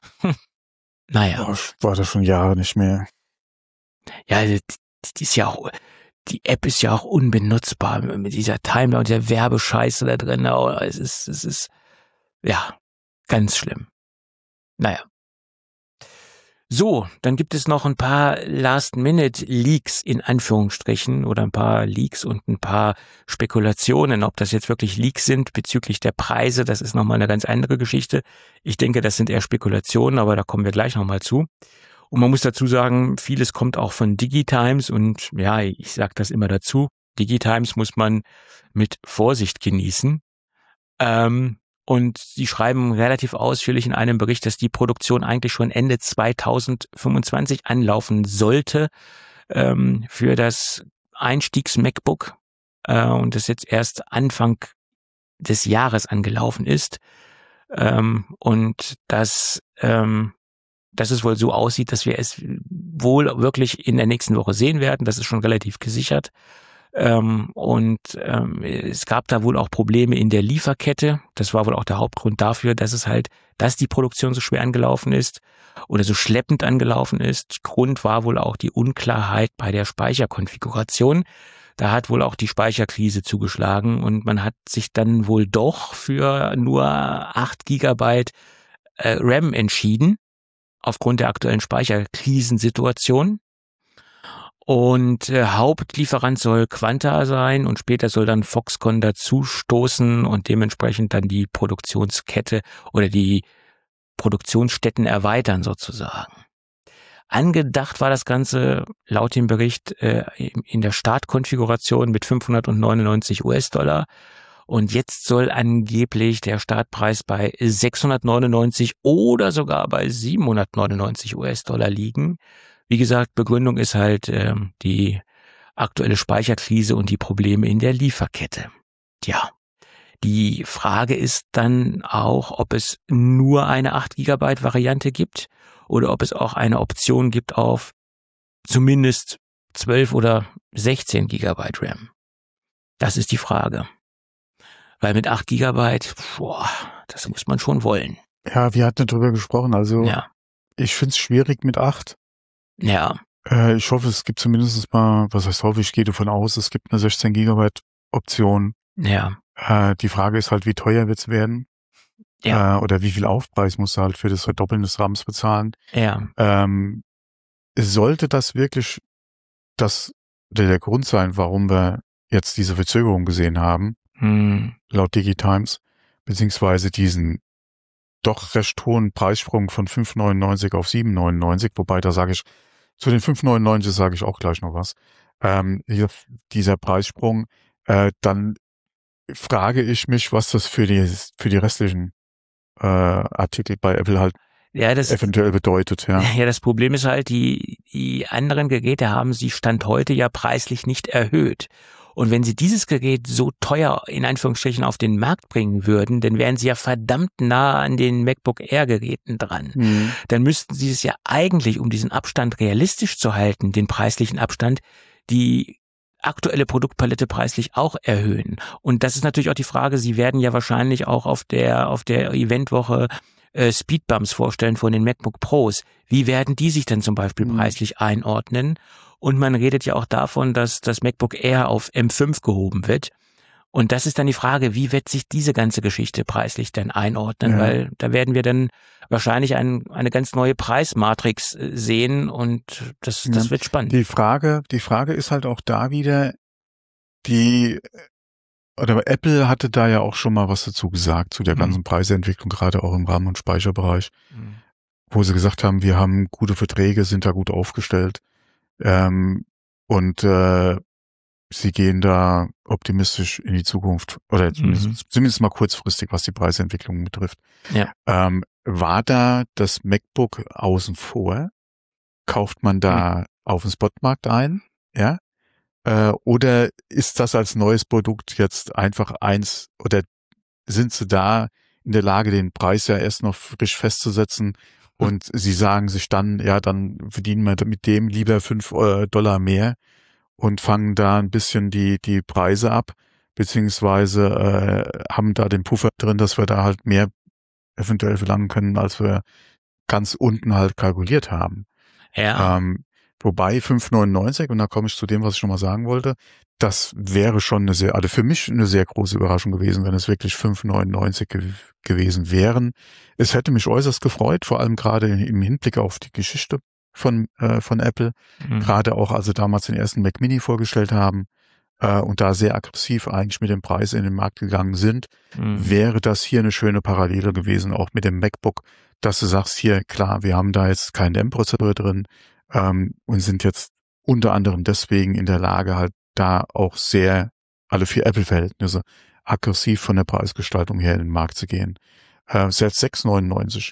Naja. Oh, ich war da schon Jahre nicht mehr. Ja, die, die ist ja auch, die App ist ja auch unbenutzbar mit dieser Timer und der Werbescheiße da drin. Oh, es ist, es ist, ja, ganz schlimm. Naja. So, dann gibt es noch ein paar Last-Minute-Leaks in Anführungsstrichen oder ein paar Leaks und ein paar Spekulationen, ob das jetzt wirklich Leaks sind bezüglich der Preise, das ist nochmal eine ganz andere Geschichte. Ich denke, das sind eher Spekulationen, aber da kommen wir gleich nochmal zu. Und man muss dazu sagen, vieles kommt auch von Digitimes und ja, ich sage das immer dazu, Digitimes muss man mit Vorsicht genießen. Ähm, Und sie schreiben relativ ausführlich in einem Bericht, dass die Produktion eigentlich schon Ende zweitausendfünfundzwanzig anlaufen sollte ähm, für das Einstiegs-MacBook äh, und das jetzt erst Anfang des Jahres angelaufen ist. Ähm, und dass, ähm, dass es wohl so aussieht, dass wir es wohl wirklich in der nächsten Woche sehen werden. Das ist schon relativ gesichert. Ähm, und ähm, es gab da wohl auch Probleme in der Lieferkette. Das war wohl auch der Hauptgrund dafür, dass es halt, dass die Produktion so schwer angelaufen ist oder so schleppend angelaufen ist. Grund war wohl auch die Unklarheit bei der Speicherkonfiguration. Da hat wohl auch die Speicherkrise zugeschlagen und man hat sich dann wohl doch für nur acht Gigabyte äh, RAM entschieden, aufgrund der aktuellen Speicherkrisensituation. Und äh, Hauptlieferant soll Quanta sein und später soll dann Foxconn dazu stoßen und dementsprechend dann die Produktionskette oder die Produktionsstätten erweitern sozusagen. Angedacht war das Ganze laut dem Bericht äh, in der Startkonfiguration mit fünfhundertneunundneunzig US-Dollar und jetzt soll angeblich der Startpreis bei sechshundertneunundneunzig oder sogar bei siebenhundertneunundneunzig US-Dollar liegen. Wie gesagt, Begründung ist halt ähm, die aktuelle Speicherkrise und die Probleme in der Lieferkette. Tja, die Frage ist dann auch, ob es nur eine acht Gigabyte Variante gibt oder ob es auch eine Option gibt auf zumindest zwölf oder sechzehn Gigabyte RAM. Das ist die Frage. Weil mit acht Gigabyte, boah, das muss man schon wollen. Ja, wir hatten darüber gesprochen. Also ja. Ich finde es schwierig mit acht. Ja. Äh, ich hoffe, es gibt zumindest mal, was heißt hoffe, ich gehe davon aus, es gibt eine sechzehn Gigabyte Option. Ja. Äh, die Frage ist halt, wie teuer wird's werden? Ja. Äh, oder wie viel Aufpreis musst du halt für das Verdoppeln des RAMs bezahlen? Ja. Ähm, sollte das wirklich das der, der Grund sein, warum wir jetzt diese Verzögerung gesehen haben, hm. laut Digitimes, beziehungsweise diesen doch recht hohen Preissprung von fünf neunundneunzig auf sieben neunundneunzig, wobei da sage ich, zu den fünf neunundneunzig sage ich auch gleich noch was. Ähm, hier, dieser Preissprung, äh, dann frage ich mich, was das für die für die restlichen äh, Artikel bei Apple halt ja, das, eventuell bedeutet. Ja. ja, das Problem ist halt, die die anderen Geräte haben sie Stand heute ja preislich nicht erhöht. Und wenn sie dieses Gerät so teuer in Anführungsstrichen auf den Markt bringen würden, dann wären sie ja verdammt nah an den MacBook Air Geräten dran. Mhm. Dann müssten sie es ja eigentlich, um diesen Abstand realistisch zu halten, den preislichen Abstand, die aktuelle Produktpalette preislich auch erhöhen. Und das ist natürlich auch die Frage, sie werden ja wahrscheinlich auch auf der auf der Eventwoche äh, Speedbumps vorstellen von den MacBook Pros. Wie werden die sich denn zum Beispiel Mhm. preislich einordnen? Und man redet ja auch davon, dass das MacBook Air auf M fünf gehoben wird. Und das ist dann die Frage, wie wird sich diese ganze Geschichte preislich denn einordnen? Ja. Weil da werden wir dann wahrscheinlich ein, eine ganz neue Preismatrix äh, sehen und das, das Ja. wird spannend. Die Frage, die Frage ist halt auch da wieder, die, oder Apple hatte da ja auch schon mal was dazu gesagt, zu der Mhm. ganzen Preisentwicklung, gerade auch im RAM- und Speicherbereich, Mhm. wo sie gesagt haben, wir haben gute Verträge, sind da gut aufgestellt, ähm, und äh, sie gehen da optimistisch in die Zukunft, oder zumindest, Mhm. zumindest mal kurzfristig, was die Preisentwicklung betrifft. Ja. Ähm, war da das MacBook außen vor? Kauft man da Mhm. auf dem Spotmarkt ein? Ja? Äh, oder ist das als neues Produkt jetzt einfach eins, oder sind sie da in der Lage, den Preis ja erst noch frisch festzusetzen und sie sagen sich dann, ja, dann verdienen wir mit dem lieber fünf Dollar mehr und fangen da ein bisschen die, die Preise ab, beziehungsweise äh, haben da den Puffer drin, dass wir da halt mehr eventuell verlangen können, als wir ganz unten halt kalkuliert haben. Ja. Ähm, wobei fünf neunundneunzig, und da komme ich zu dem, was ich schon mal sagen wollte, das wäre schon eine sehr, also für mich eine sehr große Überraschung gewesen, wenn es wirklich fünf neunundneunzig ge- gewesen wären. Es hätte mich äußerst gefreut, vor allem gerade im Hinblick auf die Geschichte von, äh, von Apple, Mhm. gerade auch als sie damals den ersten Mac Mini vorgestellt haben, äh, und da sehr aggressiv eigentlich mit dem Preis in den Markt gegangen sind, Mhm. wäre das hier eine schöne Parallele gewesen, auch mit dem MacBook, dass du sagst, hier, klar, wir haben da jetzt keinen M-Prozessor drin, ähm, und sind jetzt unter anderem deswegen in der Lage, halt da auch sehr, alle für Apple-Verhältnisse, aggressiv von der Preisgestaltung her in den Markt zu gehen. Äh, selbst sechs neunundneunzig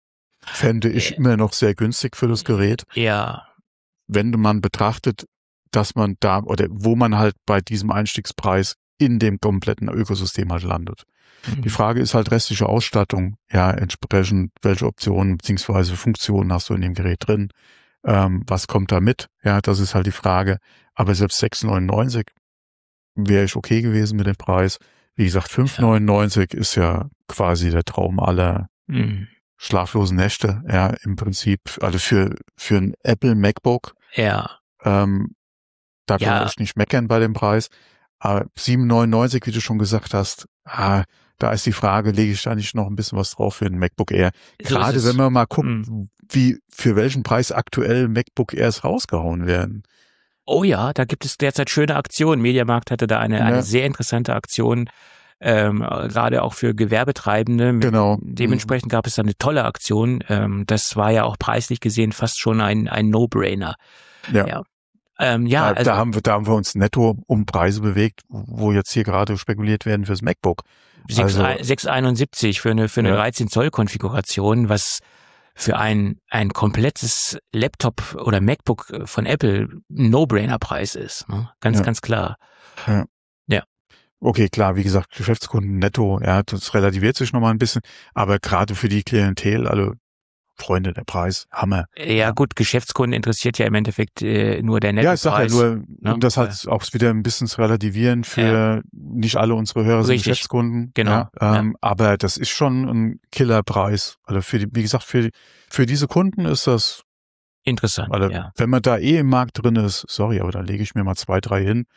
fände ich Äh, immer noch sehr günstig für das Gerät, Ja. wenn man betrachtet, dass man da, oder wo man halt bei diesem Einstiegspreis in dem kompletten Ökosystem halt landet. Die Mhm. Frage ist halt restliche Ausstattung, ja, entsprechend, welche Optionen beziehungsweise Funktionen hast du in dem Gerät drin, ähm, was kommt da mit, ja, das ist halt die Frage, aber selbst sechs neunundneunzig wäre ich okay gewesen mit dem Preis. Wie gesagt, fünf Ja. neunundneunzig ist ja quasi der Traum aller Mhm. schlaflosen Nächte, ja, im Prinzip, also für, für ein Apple MacBook, Ja. ähm, da kann man Ja. echt nicht meckern bei dem Preis. Aber sieben neunundneunzig, wie du schon gesagt hast, ah, da ist die Frage, lege ich da nicht noch ein bisschen was drauf für ein MacBook Air? So ist Gerade es. wenn man mal guckt, Mhm. wie, für welchen Preis aktuell MacBook Airs rausgehauen werden. Oh ja, da gibt es derzeit schöne Aktionen. Mediamarkt hatte da eine, eine Ja, sehr interessante Aktion, ähm, gerade auch für Gewerbetreibende. Mit, genau. Mhm. dementsprechend gab es da eine tolle Aktion. Ähm, das war ja auch preislich gesehen fast schon ein, ein No-Brainer. Ja. Ja, ähm, ja, Da, also da haben wir, da haben wir uns netto um Preise bewegt, wo jetzt hier gerade spekuliert werden fürs MacBook. sechs Also, sechs einundsiebzig für eine, für eine ja, dreizehn Zoll Konfiguration, was für ein, ein komplettes Laptop oder MacBook von Apple ein No-Brainer-Preis ist. Ne? Ganz, ja, ganz klar. ja. Ja. Okay, klar, wie gesagt, Geschäftskunden netto, ja, das relativiert sich nochmal ein bisschen, aber gerade für die Klientel, also Freunde, der Preis, Hammer. Ja, Ja, gut, Geschäftskunden interessiert ja im Endeffekt äh, nur der ja, ich sag ja Nettopreis. nur, Ne? um das Aber, halt auch wieder ein bisschen zu relativieren, ja, für nicht alle unsere Hörer sind richtig, Geschäftskunden, genau. ja, Ja. ähm, aber das ist schon ein Killerpreis. Also für die, wie gesagt, für, für diese Kunden ist das, Interessant, also ja. wenn man da eh im Markt drin ist, sorry, aber dann lege ich mir mal zwei, drei hin,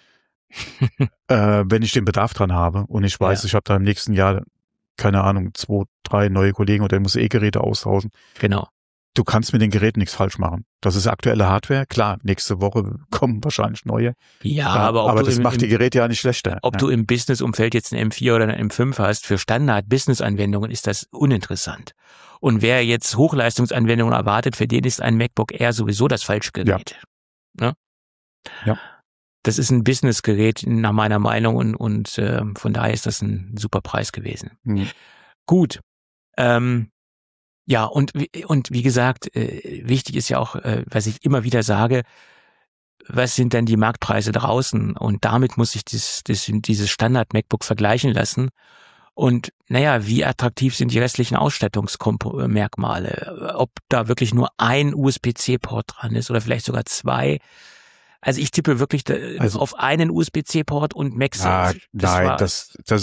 äh, wenn ich den Bedarf dran habe und ich weiß, Ja, ich habe da im nächsten Jahr, keine Ahnung, zwei, drei neue Kollegen oder ich muss eh Geräte austauschen. genau. Du kannst mit den Geräten nichts falsch machen. Das ist aktuelle Hardware. Klar, nächste Woche kommen wahrscheinlich neue. Ja, Äh, aber ob aber du das im, macht die im Geräte ja nicht schlechter. ob Ja. du im Business-Umfeld jetzt ein M vier oder ein M fünf hast, für Standard-Business-Anwendungen ist das uninteressant. Und wer jetzt Hochleistungsanwendungen erwartet, für den ist ein MacBook Air sowieso das falsche Ja, Gerät. Ne? ja. Das ist ein Business-Gerät nach meiner Meinung und, und äh, von daher ist das ein super Preis gewesen. Hm. Gut. Ähm, ja, und, wie- und wie gesagt, äh, wichtig ist ja auch, äh, was ich immer wieder sage, was sind denn die Marktpreise draußen? Und damit muss ich das, das, dieses Standard-MacBook vergleichen lassen. Und naja, wie attraktiv sind die restlichen Ausstattungsmerkmale? Ob da wirklich nur ein U S B C-Port dran ist oder vielleicht sogar zwei. Also ich tippe wirklich da- Also, auf einen U S B C-Port und na, MagSafe. Das nein, war, das, das, also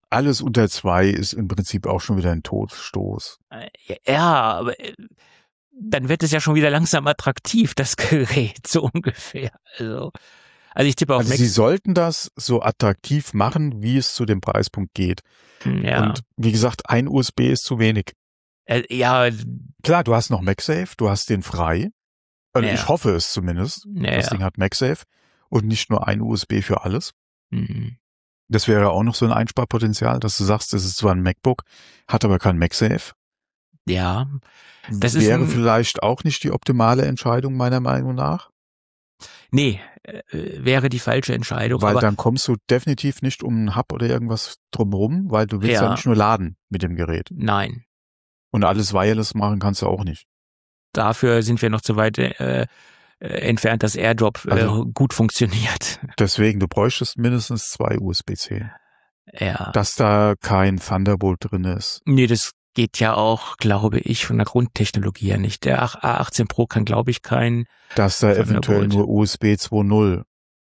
alles unter zwei ist im Prinzip auch schon wieder ein Todstoß. Ja, aber dann wird es ja schon wieder langsam attraktiv, das Gerät, so ungefähr. Also, also ich tippe auf Also Max. sie sollten das so attraktiv machen, wie es zu dem Preispunkt geht. Ja. Und wie gesagt, ein U S B ist zu wenig. Äh, ja. Klar, du hast noch MagSafe, du hast den frei. Also ja. ich hoffe es zumindest. Ja. Das Ding hat MagSafe und nicht nur ein U S B für alles. Mhm. Das wäre auch noch so ein Einsparpotenzial, dass du sagst, das ist zwar ein MacBook, hat aber kein MagSafe. Ja. Das wäre ist ein, vielleicht auch nicht die optimale Entscheidung meiner Meinung nach. Nee, äh, wäre die falsche Entscheidung. Weil aber dann kommst du definitiv nicht um einen Hub oder irgendwas drumherum, weil du willst ja, ja nicht nur laden mit dem Gerät. Nein. Und alles Wireless machen kannst du auch nicht. Dafür sind wir noch zu weit äh, entfernt, dass AirDrop also, äh, gut funktioniert. Deswegen, du bräuchtest mindestens zwei U S B-C. Ja. Dass da kein Thunderbolt drin ist. Nee, das geht ja auch, glaube ich, von der Grundtechnologie her nicht. Der A achtzehn Pro kann, glaube ich, kein Dass da eventuell nur U S B zwei Punkt null.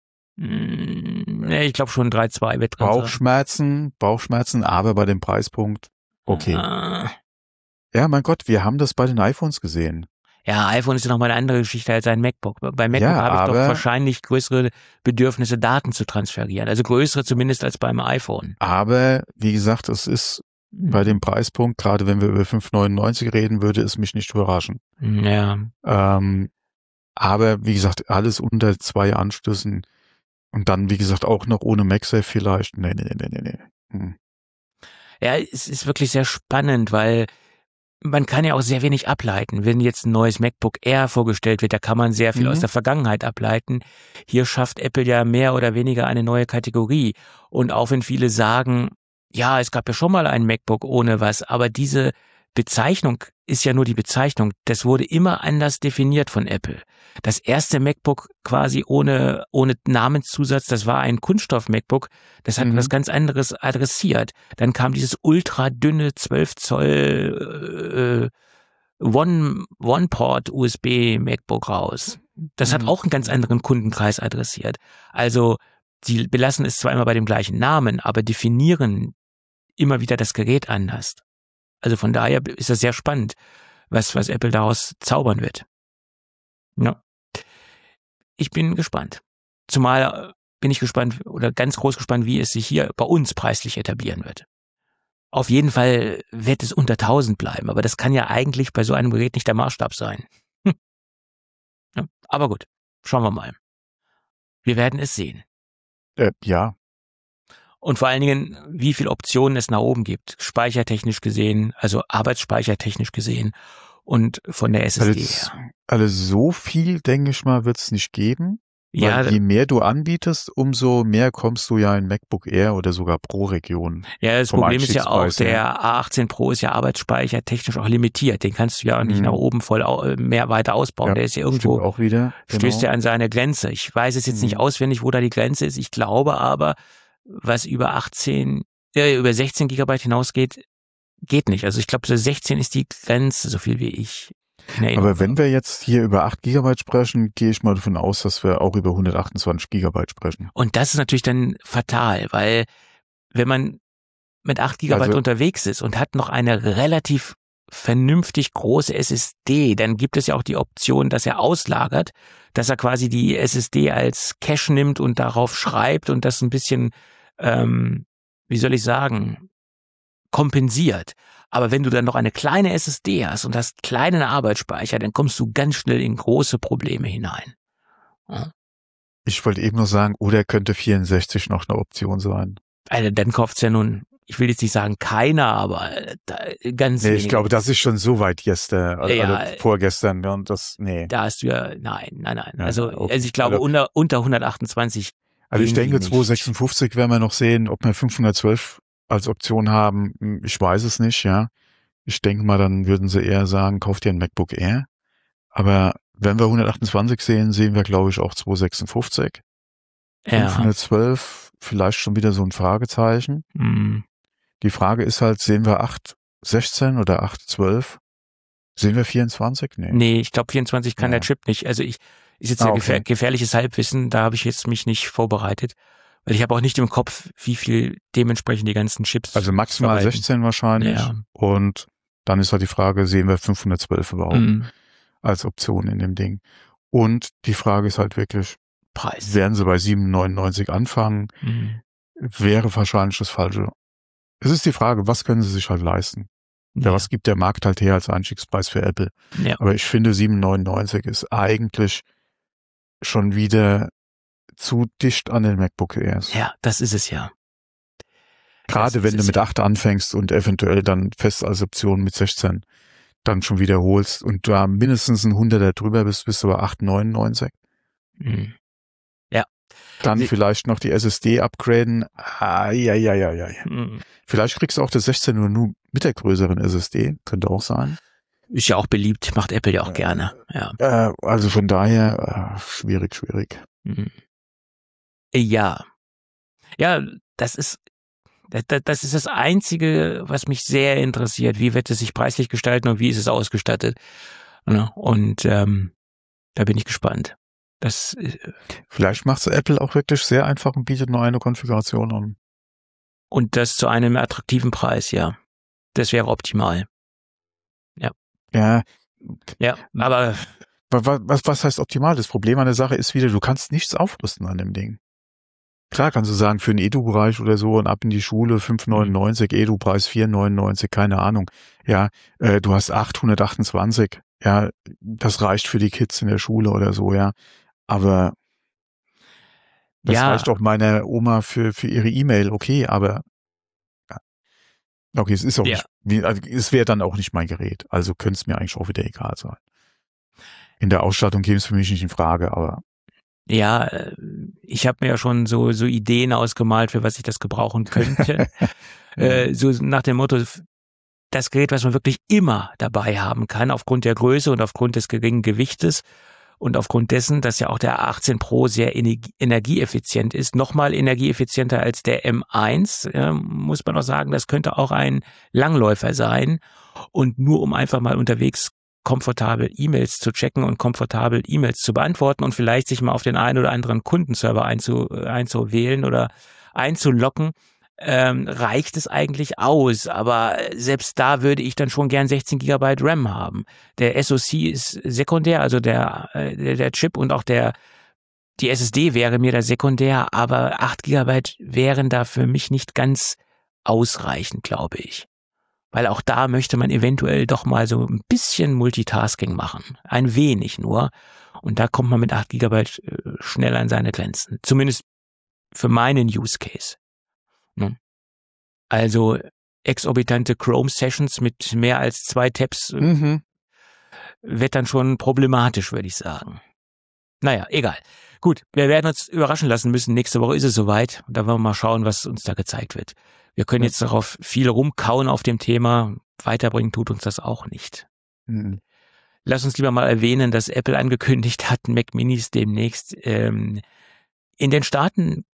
Mm, nee, ich glaube schon drei Punkt zwei wird drin Bauchschmerzen, sein. Bauchschmerzen, aber bei dem Preispunkt okay. Ah. Ja, mein Gott, wir haben das bei den iPhones gesehen. Ja, iPhone ist ja nochmal eine andere Geschichte als ein MacBook. Bei MacBook ja, habe ich aber, doch wahrscheinlich größere Bedürfnisse, Daten zu transferieren. Also größere zumindest als beim iPhone. Aber, wie gesagt, es ist mhm. bei dem Preispunkt, gerade wenn wir über fünf neunundneunzig reden, würde es mich nicht überraschen. Ja. Ähm, aber, wie gesagt, alles unter zwei Anschlüssen und dann, wie gesagt, auch noch ohne MagSafe vielleicht. Nee, nee, nee, nee, nee. Hm. Ja, es ist wirklich sehr spannend, weil man kann ja auch sehr wenig ableiten. Wenn jetzt ein neues MacBook Air vorgestellt wird, da kann man sehr viel mhm. aus der Vergangenheit ableiten. Hier schafft Apple ja mehr oder weniger eine neue Kategorie. Und auch wenn viele sagen, ja, es gab ja schon mal ein MacBook ohne was, aber diese Bezeichnung ist ja nur die Bezeichnung. Das wurde immer anders definiert von Apple. Das erste MacBook quasi ohne ohne Namenszusatz, das war ein Kunststoff-MacBook. Das hat mhm. was ganz anderes adressiert. Dann kam dieses ultra dünne zwölf Zoll äh, One One-Port U S B MacBook raus. Das mhm. hat auch einen ganz anderen Kundenkreis adressiert. Also sie belassen es zwar immer bei dem gleichen Namen, aber definieren immer wieder das Gerät anders. Also von daher ist das sehr spannend, was, was Apple daraus zaubern wird. Ja. Ich bin gespannt. Zumal bin ich gespannt oder ganz groß gespannt, wie es sich hier bei uns preislich etablieren wird. Auf jeden Fall wird es unter tausend bleiben, aber das kann ja eigentlich bei so einem Gerät nicht der Maßstab sein. Hm. Ja, aber gut, schauen wir mal. Wir werden es sehen. Äh, ja. Und vor allen Dingen, wie viele Optionen es nach oben gibt, speichertechnisch gesehen, also arbeitsspeichertechnisch gesehen und von der S S D alles, her. Also so viel, denke ich mal, wird es nicht geben. Ja, weil je mehr du anbietest, umso mehr kommst du ja in MacBook Air oder sogar Pro-Regionen. Ja, das Problem ist ja auch, der A achtzehn Pro ist ja arbeitsspeichertechnisch auch limitiert. Den kannst du ja auch nicht mhm. nach oben voll mehr weiter ausbauen. Ja, der ist ja irgendwo, auch wieder. Genau. Stößt er an seine Grenze. Ich weiß es jetzt mhm. nicht auswendig, wo da die Grenze ist. Ich glaube aber, was über achtzehn, äh, über sechzehn Gigabyte hinausgeht, geht nicht. Also ich glaube, so sechzehn ist die Grenze, so viel wie ich. Aber wenn wir jetzt hier über acht Gigabyte sprechen, gehe ich mal davon aus, dass wir auch über hundertachtundzwanzig Gigabyte sprechen. Und das ist natürlich dann fatal, weil wenn man mit acht Gigabyte also, unterwegs ist und hat noch eine relativ vernünftig große S S D, dann gibt es ja auch die Option, dass er auslagert, dass er quasi die S S D als Cache nimmt und darauf schreibt und das ein bisschen, ähm, wie soll ich sagen, kompensiert. Aber wenn du dann noch eine kleine S S D hast und hast kleinen Arbeitsspeicher, dann kommst du ganz schnell in große Probleme hinein. Ja. Ich wollte eben noch sagen, oder könnte vierundsechzig noch eine Option sein? Also dann kauft's ja nun, ich will jetzt nicht sagen keiner, aber da, ganz Nee, ich glaube, das ist schon so weit gestern, also ja, vorgestern, und das, nee. Da hast du ja, nein, nein, nein. Ja, also, okay. also ich glaube, also, unter, unter hundertachtundzwanzig. Also ich denke, zweihundertsechsundfünfzig werden wir noch sehen, ob wir fünfhundertzwölf als Option haben. Ich weiß es nicht, ja. Ich denke mal, dann würden sie eher sagen, kauft ihr ein MacBook Air. Aber wenn wir hundertachtundzwanzig sehen, sehen wir, glaube ich, auch zweihundertsechsundfünfzig. Ja. fünfhundertzwölf, vielleicht schon wieder so ein Fragezeichen. Mhm. Die Frage ist halt, sehen wir acht sechzehn oder acht zwölf? Sehen wir vierundzwanzig? Nee. Nee, ich glaube vierundzwanzig kann ja. der Chip nicht. Also ich, ist jetzt ah, ja okay. gefähr- gefährliches Halbwissen, da habe ich jetzt mich nicht vorbereitet. Weil ich habe auch nicht im Kopf, wie viel dementsprechend die ganzen Chips. Also maximal verwalten. sechzehn wahrscheinlich. Ja. Und dann ist halt die Frage, sehen wir fünfhundertzwölf überhaupt Mhm. als Option in dem Ding? Und die Frage ist halt wirklich, Preis. werden sie bei sieben neunundneunzig anfangen? Mhm. Wäre wahrscheinlich das Falsche. Es ist die Frage, was können sie sich halt leisten? Ja, Ja. was gibt der Markt halt her als Einstiegspreis für Apple? Ja. Aber ich finde, sieben neunundneunzig ist eigentlich schon wieder zu dicht an den MacBook Airs. Ja, das ist es ja. Gerade Das wenn ist du es mit ja. acht anfängst und eventuell dann fest als Option mit sechzehn dann schon wiederholst und da mindestens ein Hunderter drüber bist, bist du bei acht neunundneunzig. Mhm. Dann Sie- vielleicht noch die S S D upgraden. Ah, ja, ja, ja, ja. Mhm. Vielleicht kriegst du auch das sechzehn nur mit der größeren S S D. Könnte auch sein. Ist ja auch beliebt, macht Apple ja auch Äh, gerne. Ja. Äh, also von daher, äh, schwierig, schwierig. Mhm. Ja. Ja, das ist, das, das ist das Einzige, was mich sehr interessiert. Wie wird es sich preislich gestalten und wie ist es ausgestattet? Ne? Und ähm, da bin ich gespannt. Das, äh, Vielleicht macht es Apple auch wirklich sehr einfach und bietet nur eine Konfiguration an. und das zu einem attraktiven Preis, ja. Das wäre optimal. Ja, Ja, aber was, was, was heißt optimal? Das Problem an der Sache ist wieder, du kannst nichts aufrüsten an dem Ding. Klar kannst du sagen, für den Edu-Bereich oder so und ab in die Schule fünf neunundneunzig, Edu-Preis vier neunundneunzig, keine Ahnung. Ja, äh, du hast achthundertachtundzwanzig. Ja, das reicht für die Kids in der Schule oder so, ja. Aber das ja, reicht auch meiner Oma für, für ihre E-Mail, okay, aber ja. Okay, es ist auch Ja. nicht, wie- also es wäre dann auch nicht mein Gerät. Also könnte es mir eigentlich auch wieder egal sein. In der Ausstattung käme es für mich nicht in Frage, aber ja, äh, ich habe mir ja schon so so Ideen ausgemalt, für was ich das gebrauchen könnte. äh, so nach dem Motto, das Gerät, was man wirklich immer dabei haben kann, aufgrund der Größe und aufgrund des geringen Gewichtes und aufgrund dessen, dass ja auch der A achtzehn Pro sehr energie- energieeffizient ist, nochmal energieeffizienter als der M eins, äh, muss man auch sagen, das könnte auch ein Langläufer sein. Und nur um einfach mal unterwegs komfortabel E-Mails zu checken und komfortabel E-Mails zu beantworten und vielleicht sich mal auf den einen oder anderen Kundenserver einzu, einzuwählen oder einzulocken, ähm, reicht es eigentlich aus. Aber selbst da würde ich dann schon gern sechzehn Gigabyte RAM haben. Der S O C ist sekundär, also der, äh, der, der Chip und auch der die S S D wäre mir da sekundär, aber acht Gigabyte wären da für mich nicht ganz ausreichend, glaube ich. Weil auch da möchte man eventuell doch mal so ein bisschen Multitasking machen. Ein wenig nur. Und da kommt man mit acht Gigabyte äh, schnell an seine Grenzen. Zumindest für meinen Use Case. Ne? Also exorbitante Chrome-Sessions mit mehr als zwei Tabs äh, mhm. wird dann schon problematisch, würde ich sagen. Naja, egal. Gut, wir werden uns überraschen lassen müssen. Nächste Woche ist es soweit. Und da wollen wir mal schauen, was uns da gezeigt wird. Wir können jetzt darauf viel rumkauen auf dem Thema. Weiterbringen tut uns das auch nicht. Mhm. Lass uns lieber mal erwähnen, dass Apple angekündigt hat, Mac Minis demnächst ähm, in den Staaten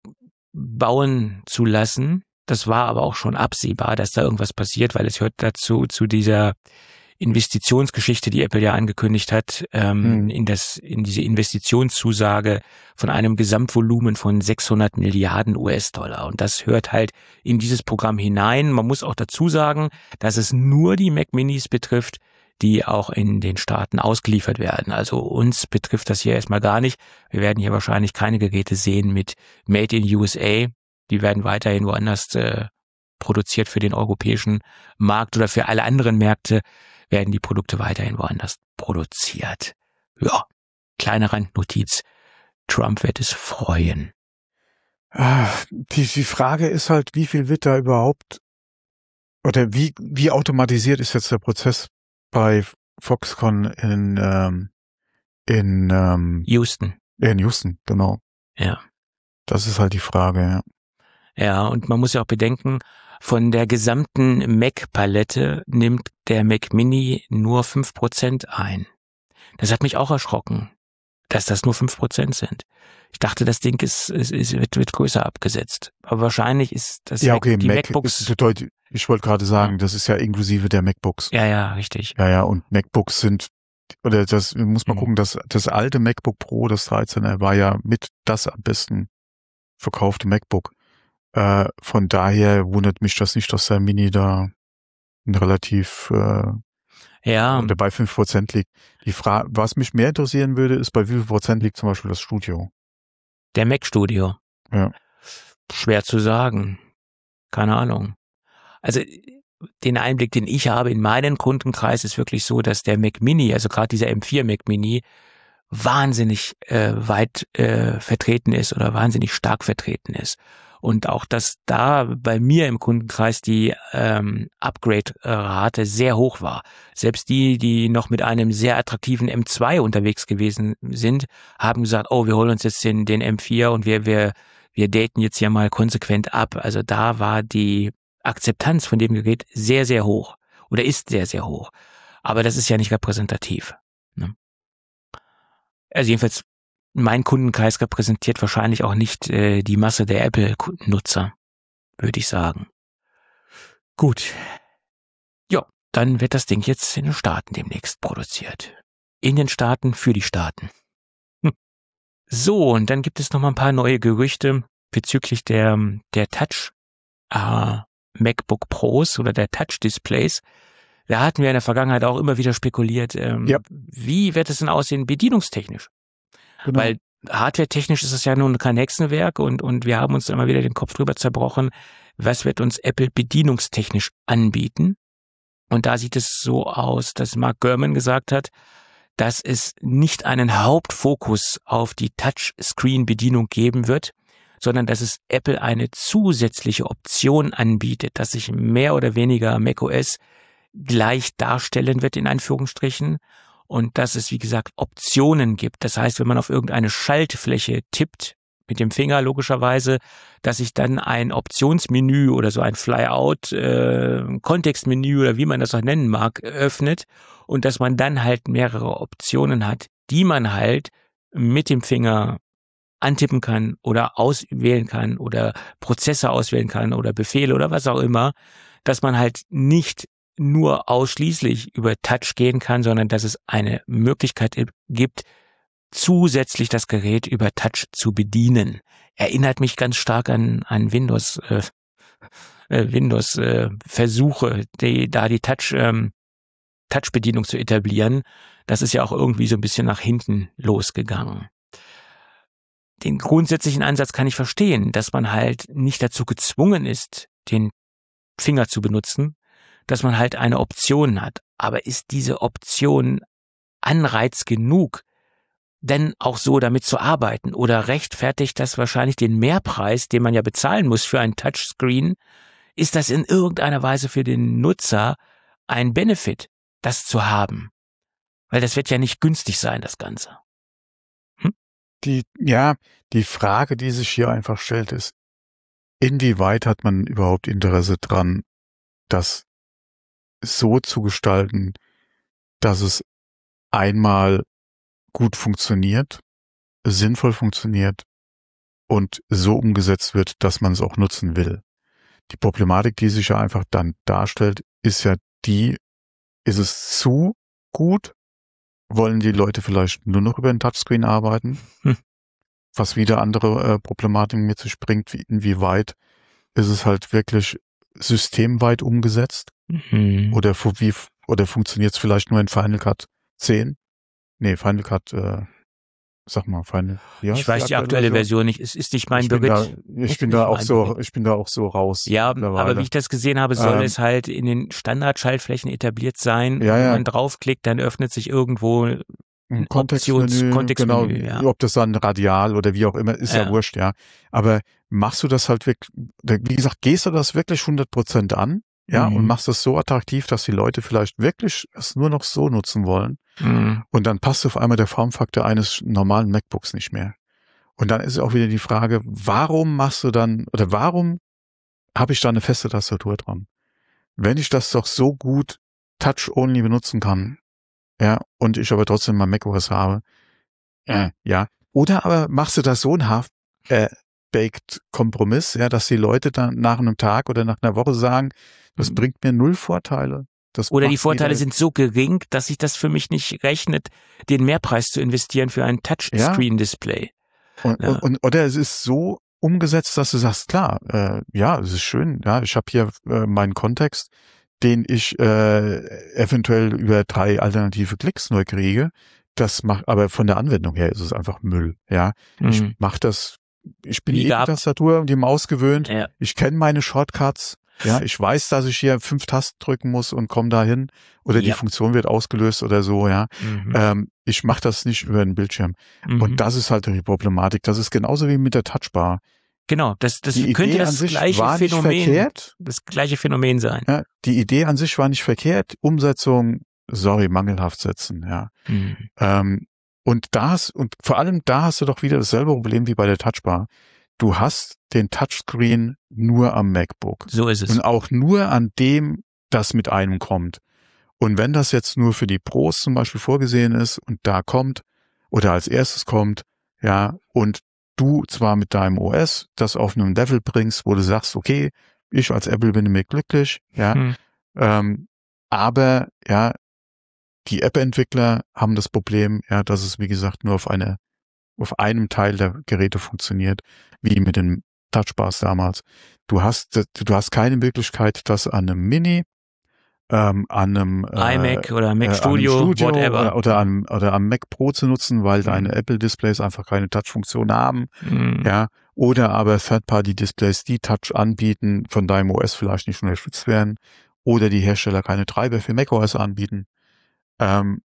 bauen zu lassen. Das war aber auch schon absehbar, dass da irgendwas passiert, weil es hört dazu, zu dieser Investitionsgeschichte, die Apple ja angekündigt hat, ähm, Mhm. in das, in diese Investitionszusage von einem Gesamtvolumen von sechshundert Milliarden U S-Dollar. Und das hört halt in dieses Programm hinein. Man muss auch dazu sagen, dass es nur die Mac Minis betrifft, die auch in den Staaten ausgeliefert werden. Also uns betrifft das hier erstmal gar nicht. Wir werden hier wahrscheinlich keine Geräte sehen mit Made in U S A. Die werden weiterhin woanders äh, produziert für den europäischen Markt oder für alle anderen Märkte werden die Produkte weiterhin woanders produziert. Ja, kleine Randnotiz. Trump wird es freuen. Ah, Die, die Frage ist halt, wie viel wird da überhaupt oder wie, wie automatisiert ist jetzt der Prozess bei Foxconn in, ähm, in, ähm, Houston. in Houston, genau. Ja. Das ist halt die Frage, ja. Ja, und man muss ja auch bedenken, von der gesamten Mac-Palette nimmt der Mac Mini nur fünf Prozent ein. Das hat mich auch erschrocken, dass das nur fünf Prozent sind. Ich dachte, das Ding ist, ist, ist wird, wird größer abgesetzt. Aber wahrscheinlich ist das Ja, Mac, okay, die Mac MacBooks. ist bedeutet, ich wollte gerade sagen, Ja. das ist ja inklusive der MacBooks. Ja, ja, richtig. Ja, ja, und MacBooks sind, oder das muss man Mhm. gucken, das, das alte MacBook Pro, das dreizehner, war ja mit das am besten verkaufte MacBook. Äh, von daher wundert mich das nicht, dass der Mini da relativ äh, Ja. oder bei fünf Prozent liegt. Die Frage, was mich mehr interessieren würde, ist, bei wie viel Prozent liegt zum Beispiel das Studio? Der Mac Studio. Ja. Schwer zu sagen. Keine Ahnung. Also den Einblick, den ich habe in meinen Kundenkreis, ist wirklich so, dass der Mac Mini, also gerade dieser M vier Mac Mini, wahnsinnig äh, weit äh, vertreten ist oder wahnsinnig stark vertreten ist. Und auch, dass da bei mir im Kundenkreis die ähm, Upgrade-Rate sehr hoch war. Selbst die, die noch mit einem sehr attraktiven M zwei unterwegs gewesen sind, haben gesagt, oh, wir holen uns jetzt den, den M vier und wir, wir, wir daten jetzt hier mal konsequent ab. Also da war die Akzeptanz von dem Gerät sehr, sehr hoch oder ist sehr, sehr hoch. Aber das ist ja nicht repräsentativ. Ne? Also jedenfalls, mein Kundenkreis repräsentiert wahrscheinlich auch nicht äh, die Masse der Apple-Nutzer, würde ich sagen. Gut. Ja, dann wird das Ding jetzt in den Staaten demnächst produziert. In den Staaten für die Staaten. Hm. So, und dann gibt es noch mal ein paar neue Gerüchte bezüglich der, der Touch äh, MacBook Pros oder der Touch-Displays. Da hatten wir in der Vergangenheit auch immer wieder spekuliert, ähm, ja. wie wird es denn aussehen bedienungstechnisch? Genau. Weil hardware-technisch ist es ja nun kein Hexenwerk und, und wir haben uns immer wieder den Kopf drüber zerbrochen, was wird uns Apple bedienungstechnisch anbieten? Und da sieht es so aus, dass Mark Gurman gesagt hat, dass es nicht einen Hauptfokus auf die Touchscreen-Bedienung geben wird, sondern dass es Apple eine zusätzliche Option anbietet, dass sich mehr oder weniger macOS gleich darstellen wird, in Anführungsstrichen, und dass es, wie gesagt, Optionen gibt. Das heißt, wenn man auf irgendeine Schaltfläche tippt, mit dem Finger logischerweise, dass sich dann ein Optionsmenü oder so ein Flyout, äh, Kontextmenü oder wie man das auch nennen mag, öffnet und dass man dann halt mehrere Optionen hat, die man halt mit dem Finger antippen kann oder auswählen kann oder Prozesse auswählen kann oder Befehle oder was auch immer, dass man halt nicht nur ausschließlich über Touch gehen kann, sondern dass es eine Möglichkeit gibt, zusätzlich das Gerät über Touch zu bedienen. Erinnert mich ganz stark an, an Windows, äh, äh, Windows äh, Versuche, die, da die Touch, ähm, Touch-Bedienung zu etablieren. Das ist ja auch irgendwie so ein bisschen nach hinten losgegangen. Den grundsätzlichen Ansatz kann ich verstehen, dass man halt nicht dazu gezwungen ist, den Finger zu benutzen, dass man halt eine Option hat. Aber ist diese Option Anreiz genug, denn auch so damit zu arbeiten? Oder rechtfertigt das wahrscheinlich den Mehrpreis, den man ja bezahlen muss für ein Touchscreen? Ist das in irgendeiner Weise für den Nutzer ein Benefit, das zu haben? Weil das wird ja nicht günstig sein, das Ganze. Hm? Die, ja, die Frage, die sich hier einfach stellt, ist, inwieweit hat man überhaupt Interesse dran, das so zu gestalten, dass es einmal gut funktioniert, sinnvoll funktioniert und so umgesetzt wird, dass man es auch nutzen will. Die Problematik, die sich ja einfach dann darstellt, ist ja die, ist es zu gut? Wollen die Leute vielleicht nur noch über den Touchscreen arbeiten? Hm. Was wieder andere äh, Problematiken mit sich bringt, wie, inwieweit ist es halt wirklich systemweit umgesetzt? Mhm. Oder, wie, oder funktioniert es vielleicht nur in Final Cut zehn? Nee, Final Cut, äh, sag mal, Final. Ja, ich weiß die aktuelle Version nicht. Es ist nicht mein ich bin Bericht. Da, ich bin da auch so, Bericht. ich bin da auch so raus. Ja, aber wie ich das gesehen habe, soll ähm, es halt in den Standardschaltflächen etabliert sein. Ja, ja. Wenn man draufklickt, dann öffnet sich irgendwo ein, ein Kontextmenü, Kontextmenü, genau, ja. Ob das dann radial oder wie auch immer, ist ja, ja wurscht, ja. Aber machst du das halt wirklich, wie gesagt, gehst du das wirklich hundert Prozent an? Ja, mhm. und machst das so attraktiv, dass die Leute vielleicht wirklich es nur noch so nutzen wollen. Mhm. Und dann passt auf einmal der Formfaktor eines normalen MacBooks nicht mehr. Und dann ist auch wieder die Frage, warum machst du dann, oder warum habe ich da eine feste Tastatur dran? Wenn ich das doch so gut Touch-only benutzen kann, ja, und ich aber trotzdem mal macOS habe, äh, ja. Oder aber machst du das so ein half, äh, baked Kompromiss, ja, dass die Leute dann nach einem Tag oder nach einer Woche sagen, das bringt mir null Vorteile. Das oder die Vorteile sind so gering, dass sich das für mich nicht rechnet, den Mehrpreis zu investieren für ein Touchscreen-Display. Ja. Und, ja. und, und, oder es ist so umgesetzt, dass du sagst, klar, äh, ja, es ist schön, ja, ich habe hier äh, meinen Kontext, den ich äh, eventuell über drei alternative Klicks neu kriege. Das macht, aber von der Anwendung her ist es einfach Müll, ja. Mhm. Ich mache das, ich bin Wie eh die gehabt. Tastatur und die Maus gewöhnt. Ja. Ich kenne meine Shortcuts. Ja, ich weiß, dass ich hier fünf Tasten drücken muss und komme da hin. Oder die Ja. Funktion wird ausgelöst oder so, ja. Mhm. Ähm, ich mache das nicht über den Bildschirm. Mhm. Und das ist halt die Problematik. Das ist genauso wie mit der Touchbar. Genau, das, das Die könnte Idee an das sich gleiche war nicht Phänomen, verkehrt. das gleiche Phänomen sein. Ja, die Idee an sich war nicht verkehrt. Umsetzung, sorry, mangelhaft setzen, ja. Mhm. Ähm, und da hast, und vor allem da hast du doch wieder dasselbe Problem wie bei der Touchbar. Du hast den Touchscreen nur am MacBook. So ist es. Und auch nur an dem, das mit einem kommt. Und wenn das jetzt nur für die Pros zum Beispiel vorgesehen ist und da kommt oder als erstes kommt, ja, und du zwar mit deinem O S das auf einem Level bringst, wo du sagst, okay, ich als Apple bin mir glücklich, ja, Hm. ähm, aber ja, die App-Entwickler haben das Problem, ja, dass es wie gesagt nur auf eine, auf einem Teil der Geräte funktioniert, wie mit den Touchbars damals. Du hast, du hast keine Möglichkeit, das an einem Mini, ähm, an einem äh, iMac oder Mac äh, Studio, an einem Studio whatever. oder, oder am oder am Mac Pro zu nutzen, weil Mhm. deine Apple-Displays einfach keine Touch-Funktion haben, Mhm. ja, oder aber Third-Party-Displays, die Touch anbieten, von deinem O S vielleicht nicht unterstützt werden, oder die Hersteller keine Treiber für macOS anbieten. Ähm,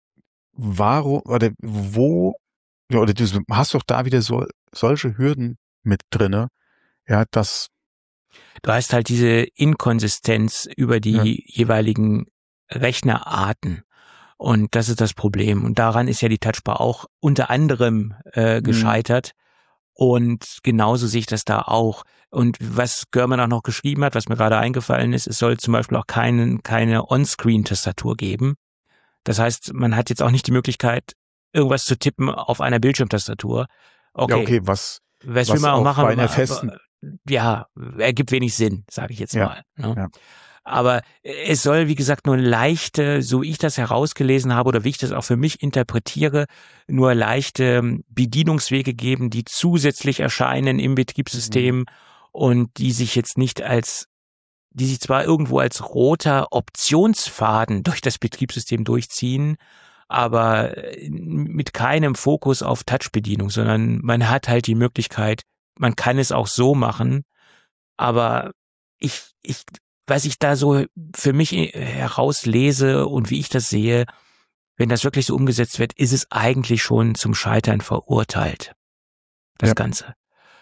warum oder wo, ja, oder du hast doch da wieder so solche Hürden mit drinne, ja, dass Du hast halt diese Inkonsistenz über die jeweiligen Rechnerarten. Und das ist das Problem. Und daran ist ja die Touchbar auch unter anderem äh, gescheitert. Und genauso sehe ich das da auch. Und was Görman auch noch geschrieben hat, was mir gerade eingefallen ist, es soll zum Beispiel auch keinen, keine On-Screen-Tastatur geben. Das heißt, man hat jetzt auch nicht die Möglichkeit, irgendwas zu tippen auf einer Bildschirmtastatur. Okay, ja, okay, was was, was will man auch auch machen? bei einer aber, festen ja, ergibt wenig Sinn, sage ich jetzt Ja, mal. Ne? ja. Aber es soll, wie gesagt, nur leichte, so ich das herausgelesen habe oder wie ich das auch für mich interpretiere, nur leichte Bedienungswege geben, die zusätzlich erscheinen im Betriebssystem Mhm. und die sich jetzt nicht als, die sich zwar irgendwo als roter Optionsfaden durch das Betriebssystem durchziehen, aber mit keinem Fokus auf Touch-Bedienung, sondern man hat halt die Möglichkeit, man kann es auch so machen, aber ich, ich, was ich da so für mich herauslese und wie ich das sehe, wenn das wirklich so umgesetzt wird, ist es eigentlich schon zum Scheitern verurteilt. Das Ja. Ganze.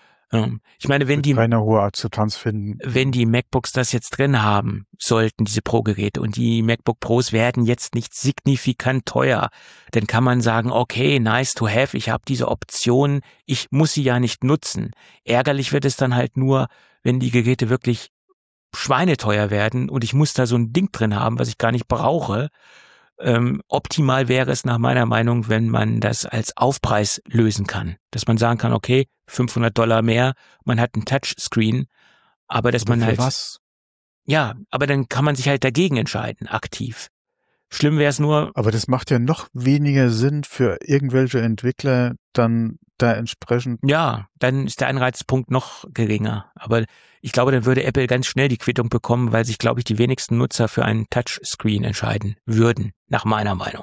Ich meine, wenn die, keine hohe Akzeptanz finden. wenn die MacBooks das jetzt drin haben sollten, diese Pro-Geräte, und die MacBook Pros werden jetzt nicht signifikant teuer, dann kann man sagen, okay, nice to have, ich habe diese Option, ich muss sie ja nicht nutzen. Ärgerlich wird es dann halt nur, wenn die Geräte wirklich schweineteuer werden und ich muss da so ein Ding drin haben, was ich gar nicht brauche. Ähm, optimal wäre es nach meiner Meinung, wenn man das als Aufpreis lösen kann. Dass man sagen kann, okay, fünfhundert Dollar mehr, man hat einen Touchscreen, aber dass Oder man für halt, was? ja, aber dann kann man sich halt dagegen entscheiden, aktiv. Schlimm wäre es nur, Aber das macht ja noch weniger Sinn für irgendwelche Entwickler, dann da entsprechend. ja, dann ist der Anreizpunkt noch geringer. Aber ich glaube, dann würde Apple ganz schnell die Quittung bekommen, weil sich, glaube ich, die wenigsten Nutzer für einen Touchscreen entscheiden würden, nach meiner Meinung.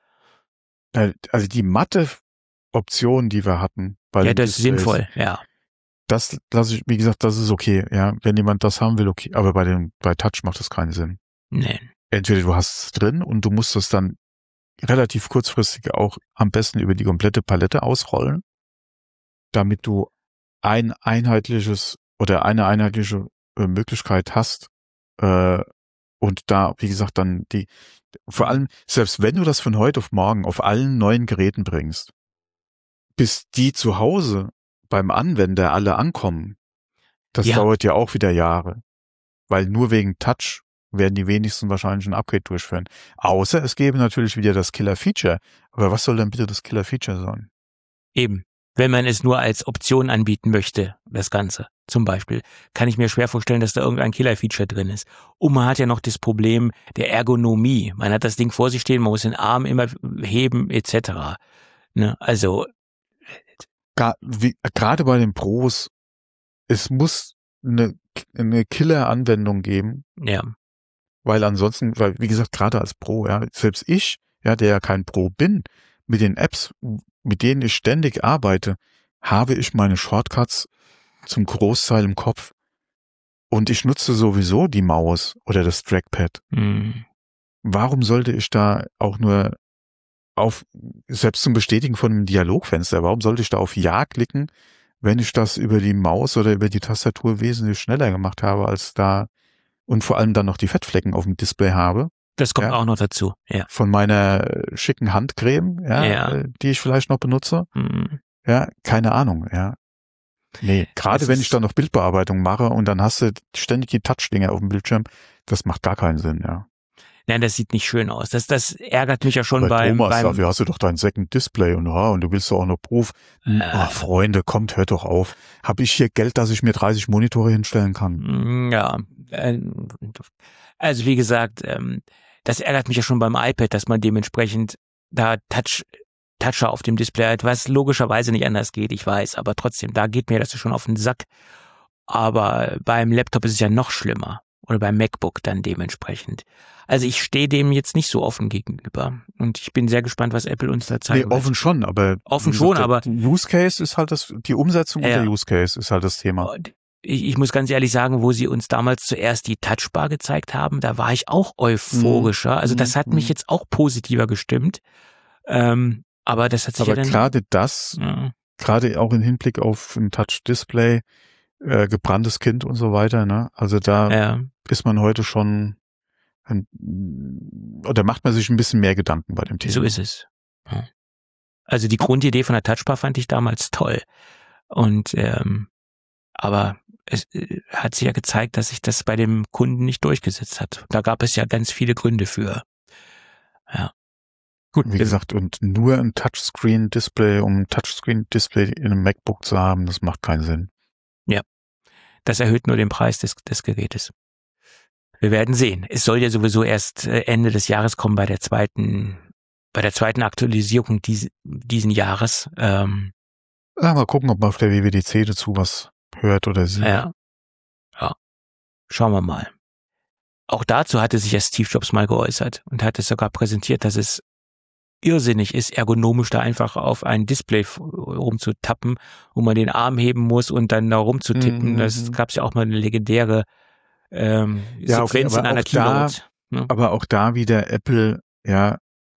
Also die Mathe-Option, die wir hatten, bei Ja, den das ist Displays, sinnvoll, ja. das lasse ich, wie gesagt, das ist okay, ja, wenn jemand das haben will, okay, aber bei dem, bei Touch macht das keinen Sinn. Nee. Entweder du hast es drin und du musst das dann relativ kurzfristig auch am besten über die komplette Palette ausrollen, damit du ein einheitliches oder eine einheitliche äh, Möglichkeit hast, äh, und da, wie gesagt, dann die, vor allem, selbst wenn du das von heute auf morgen auf allen neuen Geräten bringst, bis die zu Hause beim Anwender alle ankommen, das Ja. dauert ja auch wieder Jahre. Weil nur wegen Touch werden die wenigsten wahrscheinlich ein Upgrade durchführen. Außer es gäbe natürlich wieder das Killer-Feature. Aber was soll denn bitte das Killer-Feature sein? Eben. Wenn man es nur als Option anbieten möchte, das Ganze. Zum Beispiel kann ich mir schwer vorstellen, dass da irgendein Killer-Feature drin ist. Und man hat ja noch das Problem der Ergonomie. Man hat das Ding vor sich stehen, man muss den Arm immer heben, et cetera. Ne? Also Gar, wie, gerade bei den Pros es muss eine, eine Killer-Anwendung geben. Ja. Weil ansonsten, weil wie gesagt, gerade als Pro, ja, selbst ich, ja, der ja kein Pro bin, mit den Apps, mit denen ich ständig arbeite, habe ich meine Shortcuts zum Großteil im Kopf. Und ich nutze sowieso die Maus oder das Trackpad. Mhm. Warum sollte ich da auch nur auf, selbst zum Bestätigen von einem Dialogfenster, warum sollte ich da auf Ja klicken, wenn ich das über die Maus oder über die Tastatur wesentlich schneller gemacht habe, als da und vor allem dann noch die Fettflecken auf dem Display habe. Das kommt ja, auch noch dazu, ja. Von meiner schicken Handcreme, ja, ja. die ich vielleicht noch benutze. Mhm. Ja, keine Ahnung, ja. Nee, gerade wenn ich dann noch Bildbearbeitung mache und dann hast du ständig die Touch-Dinger auf dem Bildschirm, das macht gar keinen Sinn, ja. Nein, das sieht nicht schön aus. Das, das ärgert mich ja schon Aber beim... Thomas, beim dafür hast du doch dein Second Display und, oh, und du willst doch auch noch Proof. Äh, oh, Freunde, kommt, hört doch auf. Habe ich hier Geld, dass ich mir dreißig Monitore hinstellen kann? Ja, äh, also wie gesagt, ähm, das ärgert mich ja schon beim iPad, dass man dementsprechend da Touch, Toucher auf dem Display hat, was logischerweise nicht anders geht, ich weiß, aber trotzdem, da geht mir das schon auf den Sack. Aber beim Laptop ist es ja noch schlimmer. Oder beim MacBook dann dementsprechend. Also ich stehe dem jetzt nicht so offen gegenüber. Und ich bin sehr gespannt, was Apple uns da zeigen Nee, offen wird. schon, aber offen schon, der, aber der Use Case ist halt das, die Umsetzung ja. und der Use Case ist halt das Thema. Ich, ich muss ganz ehrlich sagen, wo sie uns damals zuerst die Touchbar gezeigt haben, da war ich auch euphorischer. Also das hat mich jetzt auch positiver gestimmt. Ähm, aber das hat sich aber ja dann... gerade das, ja. gerade auch im Hinblick auf ein Touch-Display, äh, gebranntes Kind und so weiter, ne? Also da ja. ist man heute schon, ein, oder macht man sich ein bisschen mehr Gedanken bei dem Thema. So ist es. Ja. Also die Grundidee von der Touchbar fand ich damals toll. Und ähm, aber es äh, hat sich ja gezeigt, dass sich das bei dem Kunden nicht durchgesetzt hat. Da gab es ja ganz viele Gründe für. Ja. Gut. Wie gesagt, und nur ein Touchscreen-Display, um ein Touchscreen-Display in einem MacBook zu haben, das macht keinen Sinn. Ja. Das erhöht nur den Preis des, des Gerätes. Wir werden sehen. Es soll ja sowieso erst Ende des Jahres kommen bei der zweiten, bei der zweiten Aktualisierung dies, diesen Jahres. Ähm, ja, mal gucken, ob man auf der W W D C dazu was hört oder sieht. Ja. Ja. Schauen wir mal. Auch dazu hatte sich ja Steve Jobs mal geäußert und hat es sogar präsentiert, dass es irrsinnig ist, ergonomisch da einfach auf ein Display rumzutappen, wo man den Arm heben muss und dann da rumzutippen. Mhm. Das gab es ja auch mal eine legendäre ähm, ja, Sequenz okay, in einer Keynote. Da, ne? Aber auch da wieder Apple, ja,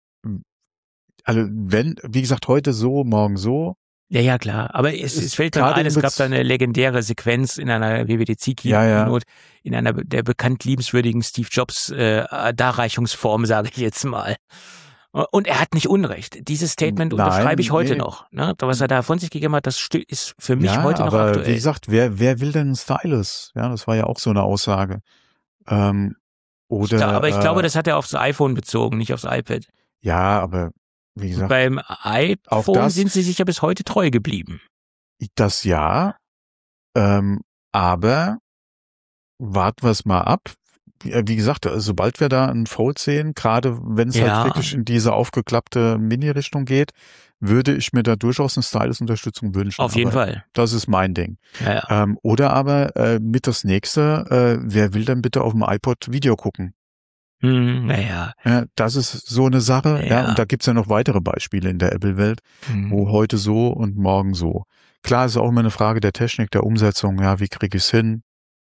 also wenn, wie gesagt, heute so, morgen so. Ja, ja, klar. Aber es, es fällt mir ein, es gab da eine legendäre Sequenz in einer W W D C-Keynote, ja, ja. in einer der bekannt liebenswürdigen Steve Jobs äh, Darreichungsform, sage ich jetzt mal. Und er hat nicht Unrecht. Dieses Statement Nein, unterschreibe ich heute nee. noch. Ne? Was er da von sich gegeben hat, das ist für mich ja, heute noch aber aktuell. Wie gesagt, wer, wer will denn einen Stylus? Ja, das war ja auch so eine Aussage. Ähm, oder, ich, aber ich äh, glaube, das hat er aufs iPhone bezogen, nicht aufs iPad. Ja, aber wie gesagt. Beim iPhone das, sind sie sich ja bis heute treu geblieben. Das ja, ähm, aber warten wir es mal ab. Wie gesagt, sobald wir da einen Fold sehen, gerade wenn es ja. halt wirklich in diese aufgeklappte Mini-Richtung geht, würde ich mir da durchaus eine Stylus-Unterstützung wünschen. Auf jeden aber Fall. Das ist mein Ding. Ja, ja. Ähm, oder aber äh, mit das nächste, äh, wer will denn bitte auf dem iPod Video gucken? Hm, naja. Ja, das ist so eine Sache. Ja. ja und da gibt's ja noch weitere Beispiele in der Apple-Welt, hm. wo heute so und morgen so. Klar, ist auch immer eine Frage der Technik, der Umsetzung. Ja, wie kriege ich es hin?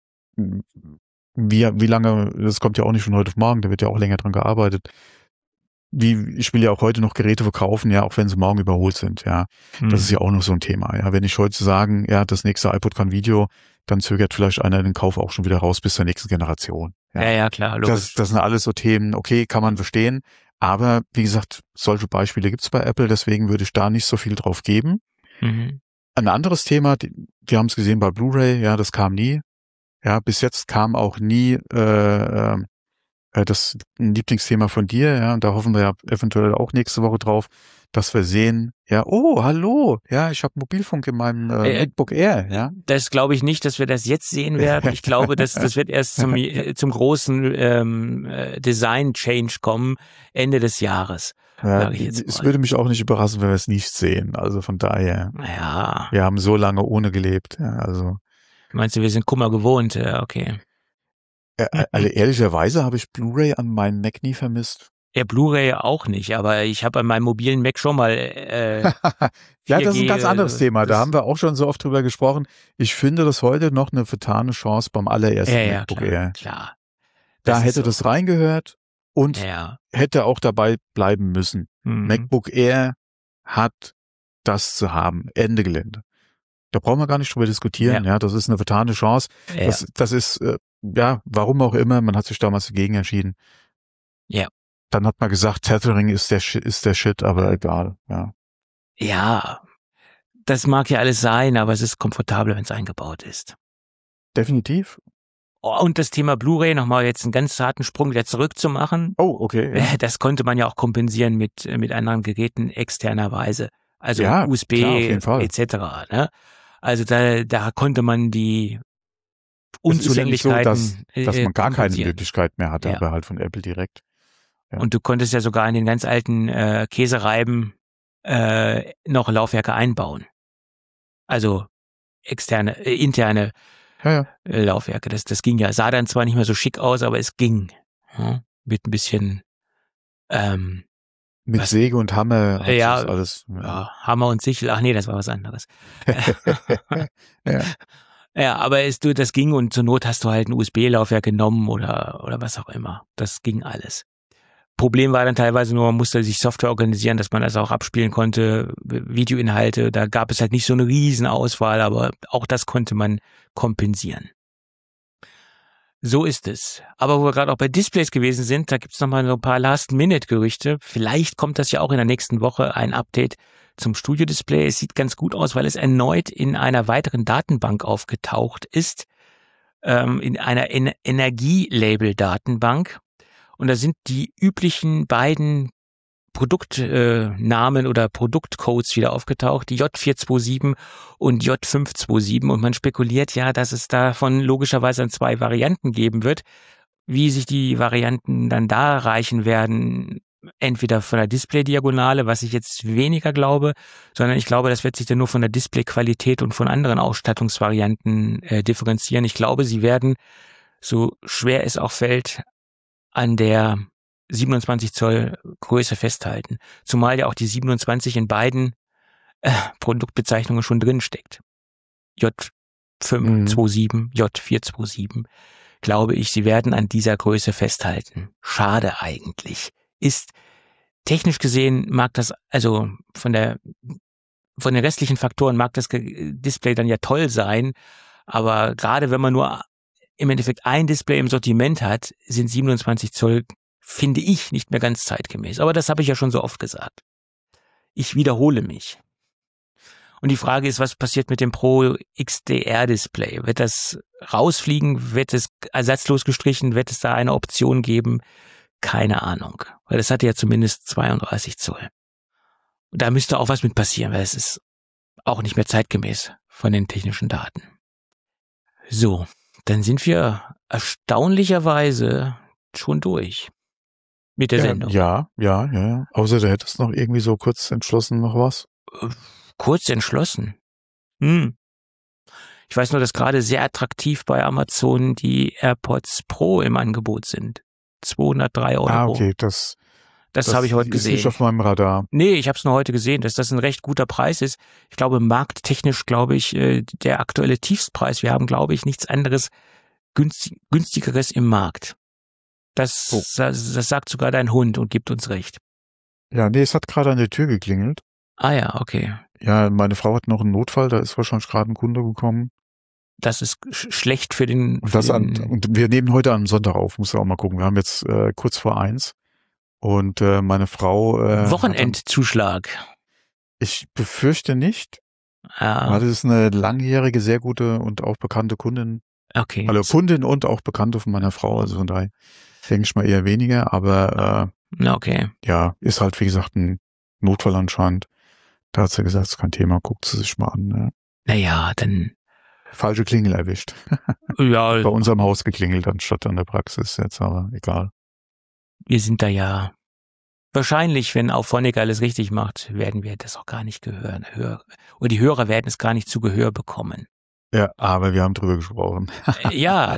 Wie, wie lange, das kommt ja auch nicht von heute auf morgen, da wird ja auch länger dran gearbeitet. Wie, ich will ja auch heute noch Geräte verkaufen, ja, auch wenn sie morgen überholt sind, ja. Hm. Das ist ja auch noch so ein Thema, ja. Wenn ich heute sagen, ja, das nächste iPod kann Video, dann zögert vielleicht einer den Kauf auch schon wieder raus bis zur nächsten Generation. Ja, ja, ja klar, logisch. Das, das sind alles so Themen, okay, kann man verstehen. Aber, wie gesagt, solche Beispiele gibt's bei Apple, deswegen würde ich da nicht so viel drauf geben. Mhm. Ein anderes Thema, wir haben es gesehen bei Blu-ray, ja, das kam nie. Ja, bis jetzt kam auch nie äh, äh, das ein Lieblingsthema von dir, ja, und da hoffen wir ja eventuell auch nächste Woche drauf, dass wir sehen, ja, oh, hallo, ja, ich habe Mobilfunk in meinem äh, äh, MacBook Air, ja. Das glaube ich nicht, dass wir das jetzt sehen werden. Ich glaube, dass das wird erst zum zum großen ähm, Design-Change kommen, Ende des Jahres. Ja, es würde mich auch nicht überraschen, wenn wir es nicht sehen. Also von daher, ja. wir haben so lange ohne gelebt, ja, also Meinst du, wir sind Kummer gewohnt? Ja, okay. Äh, also ehrlicherweise habe ich Blu-ray an meinem Mac nie vermisst. Ja, Blu-ray auch nicht, aber ich habe an meinem mobilen Mac schon mal äh, ja, das ist ein ganz anderes äh, Thema. Da das- haben wir auch schon so oft drüber gesprochen. Ich finde das heute noch eine vertane Chance beim allerersten ja, ja, MacBook klar, Air. klar. Da Das ist hätte so. das reingehört und Ja. hätte auch dabei bleiben müssen. Mhm. MacBook Air hat das zu haben. Ende Gelände. Da brauchen wir gar nicht drüber diskutieren. Ja, das ist eine vertane Chance. Ja. Das, das ist, äh, ja, warum auch immer, man hat sich damals dagegen entschieden. Ja. Dann hat man gesagt, Tethering ist der, Shit- ist der Shit, aber egal, ja. Ja, das mag ja alles sein, aber es ist komfortabler, wenn es eingebaut ist. Definitiv. Oh, und das Thema Blu-ray, nochmal jetzt einen ganz harten Sprung wieder zurückzumachen. Oh, okay. Ja. Äh, Das konnte man ja auch kompensieren mit, mit anderen Geräten externerweise. Also Ja, U S B klar, auf jeden Fall. et cetera. Ne? Also da, da konnte man die Es ist ja nicht so, Unzulänglichkeiten dass, dass man gar keine kompensieren. Möglichkeit mehr hatte, Ja. aber halt von Apple direkt. Ja. Und du konntest ja sogar in den ganz alten äh, Käsereiben äh, noch Laufwerke einbauen. Also externe, äh, interne Ja, ja. äh, Laufwerke. Das, das ging ja. Sah dann zwar nicht mehr so schick aus, aber es ging. Ja? Mit ein bisschen ähm, Mit Was? Säge und Hammer hat Ja, das alles. ja, Hammer und Sichel. Ach nee, das war was anderes. ja. Ja, aber es, du, das ging und zur Not hast du halt ein U S B-Laufwerk genommen oder, oder was auch immer. Das ging alles. Problem war dann teilweise nur, man musste sich Software organisieren, dass man das auch abspielen konnte, Videoinhalte. Da gab es halt nicht so eine riesen Auswahl, aber auch das konnte man kompensieren. So ist es. Aber wo wir gerade auch bei Displays gewesen sind, da gibt es nochmal so ein paar Last-Minute-Gerüchte. Vielleicht kommt das ja auch in der nächsten Woche ein Update zum Studio-Display. Es sieht ganz gut aus, weil es erneut in einer weiteren Datenbank aufgetaucht ist, ähm, in einer en- Energielabel-Datenbank. Und da sind die üblichen beiden Produktnamen äh, oder Produktcodes wieder aufgetaucht, die J vier zwei sieben und J fünf zwei sieben. Und man spekuliert ja, dass es davon logischerweise dann zwei Varianten geben wird. Wie sich die Varianten dann da erreichen werden, entweder von der Display-Diagonale, was ich jetzt weniger glaube, sondern ich glaube, das wird sich dann nur von der Display-Qualität und von anderen Ausstattungsvarianten äh, differenzieren. Ich glaube, sie werden, so schwer es auch fällt, an der siebenundzwanzig Zoll Größe festhalten. Zumal ja auch die siebenundzwanzig in beiden äh, Produktbezeichnungen schon drin steckt. J fünf zwei sieben, mhm. J vier zwei sieben. Glaube ich, sie werden an dieser Größe festhalten. Schade eigentlich. Ist technisch gesehen mag das, also von der von den restlichen Faktoren mag das Display dann ja toll sein, aber gerade wenn man nur im Endeffekt ein Display im Sortiment hat, sind siebenundzwanzig Zoll, finde ich, nicht mehr ganz zeitgemäß. Aber das habe ich ja schon so oft gesagt. Ich wiederhole mich. Und die Frage ist, was passiert mit dem Pro X D R-Display? Wird das rausfliegen? Wird es ersatzlos gestrichen? Wird es da eine Option geben? Keine Ahnung. Weil das hat ja zumindest zweiunddreißig Zoll. Und da müsste auch was mit passieren, weil es ist auch nicht mehr zeitgemäß von den technischen Daten. So, dann sind wir erstaunlicherweise schon durch mit der ja, Sendung. Ja, ja, ja, ja. Außer du hättest noch irgendwie so kurz entschlossen noch was. Kurz entschlossen. Hm. Ich weiß nur, dass gerade sehr attraktiv bei Amazon die AirPods Pro im Angebot sind. zweihundertdrei Euro. Ah, okay, das, Das, das habe ich heute ist gesehen. nicht auf meinem Radar. Nee, ich habe es nur heute gesehen, dass das ein recht guter Preis ist. Ich glaube, markttechnisch, glaube ich, der aktuelle Tiefstpreis. Wir haben, glaube ich, nichts anderes günstig, günstigeres im Markt. Das, Oh. das, das sagt sogar dein Hund und gibt uns recht. Ja, nee, es hat gerade an der Tür geklingelt. Ah ja, okay. Ja, meine Frau hat noch einen Notfall, da ist wahrscheinlich gerade ein Kunde gekommen. Das ist sch- schlecht für den... Und, Für das an, den und wir nehmen heute am Sonntag auf, muss ja auch mal gucken. Wir haben jetzt äh, kurz vor eins und äh, meine Frau... Äh, Wochenendzuschlag. Dann, ich befürchte nicht. Ah, Ja, das ist eine langjährige, sehr gute und auch bekannte Kundin. okay. Also Kundin und auch Bekannte von meiner Frau, also von daher denke ich mal eher weniger, aber äh, Okay. ja, ist halt wie gesagt ein Notfall anscheinend. Da hat sie gesagt, ist kein Thema, guckt sie sich mal an. Ne? Naja, dann... Falsche Klingel erwischt. Ja, Bei unserem Haus geklingelt anstatt an der Praxis jetzt, aber egal. wir sind da ja... Wahrscheinlich, wenn auch Phonic alles richtig macht, werden wir das auch gar nicht gehören. Hör, oder die Hörer werden es gar nicht zu Gehör bekommen. Ja, aber wir haben drüber gesprochen. Ja,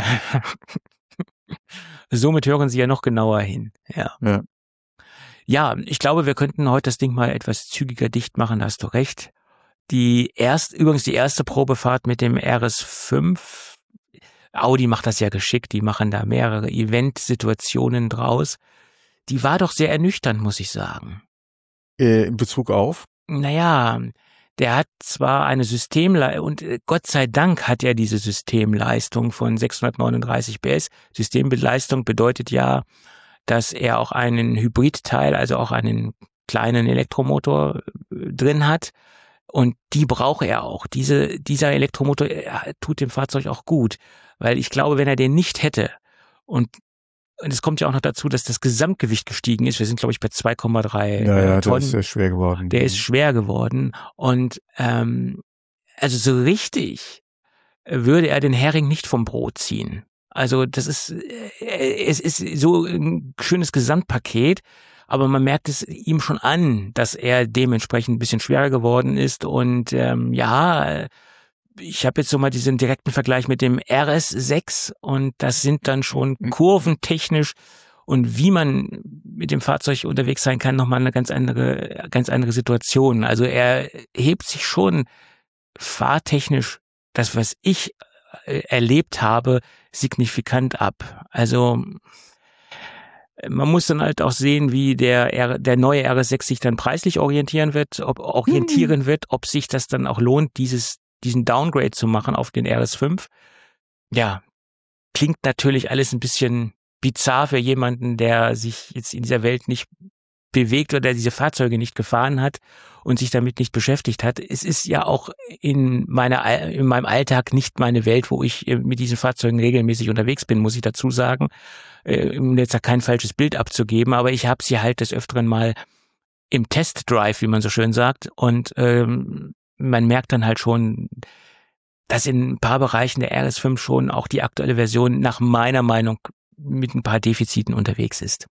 somit hören Sie ja noch genauer hin. Ja. Ja. Ja, ich glaube, wir könnten heute das Ding mal etwas zügiger dicht machen, da hast du recht. Die erst, übrigens die erste Probefahrt mit dem R S fünf, Audi macht das ja geschickt, die machen da mehrere Event-Situationen draus. Die war doch sehr ernüchternd, muss ich sagen. Äh, in Bezug auf? Naja, der hat zwar eine Systemleistung, und Gott sei Dank hat er diese Systemleistung von sechshundertneununddreißig P S. Systemleistung bedeutet ja, dass er auch einen Hybridteil, also auch einen kleinen Elektromotor drin hat. Und die braucht er auch. Diese, dieser Elektromotor tut dem Fahrzeug auch gut. Weil ich glaube, wenn er den nicht hätte, und, und es kommt ja auch noch dazu, dass das Gesamtgewicht gestiegen ist. Wir sind, glaube ich, bei zwei Komma drei ja, ja, Tonnen. Der ist sehr schwer geworden. Der ist schwer geworden. Und ähm, also so richtig würde er den Hering nicht vom Brot ziehen. Also das ist, es ist so ein schönes Gesamtpaket, aber man merkt es ihm schon an, dass er dementsprechend ein bisschen schwerer geworden ist. Und ähm, ja, ich habe jetzt so mal diesen direkten Vergleich mit dem R S sechs und das sind dann schon kurventechnisch und wie man mit dem Fahrzeug unterwegs sein kann, nochmal eine ganz andere, ganz andere Situation. Also er hebt sich schon fahrtechnisch, das was ich erlebt habe, signifikant ab. Also man muss dann halt auch sehen, wie der R, der neue R S sechs sich dann preislich orientieren wird, ob orientieren mhm. wird, ob sich das dann auch lohnt, dieses diesen Downgrade zu machen auf den R S fünf. Ja, klingt natürlich alles ein bisschen bizarr für jemanden, der sich jetzt in dieser Welt nicht bewegt oder diese Fahrzeuge nicht gefahren hat und sich damit nicht beschäftigt hat. Es ist ja auch in meiner in meinem Alltag nicht meine Welt, wo ich mit diesen Fahrzeugen regelmäßig unterwegs bin, muss ich dazu sagen, um jetzt da kein falsches Bild abzugeben, aber ich habe sie halt des Öfteren mal im Test-Drive, wie man so schön sagt, und ähm, man merkt dann halt schon, dass in ein paar Bereichen der R S fünf schon auch die aktuelle Version nach meiner Meinung mit ein paar Defiziten unterwegs ist.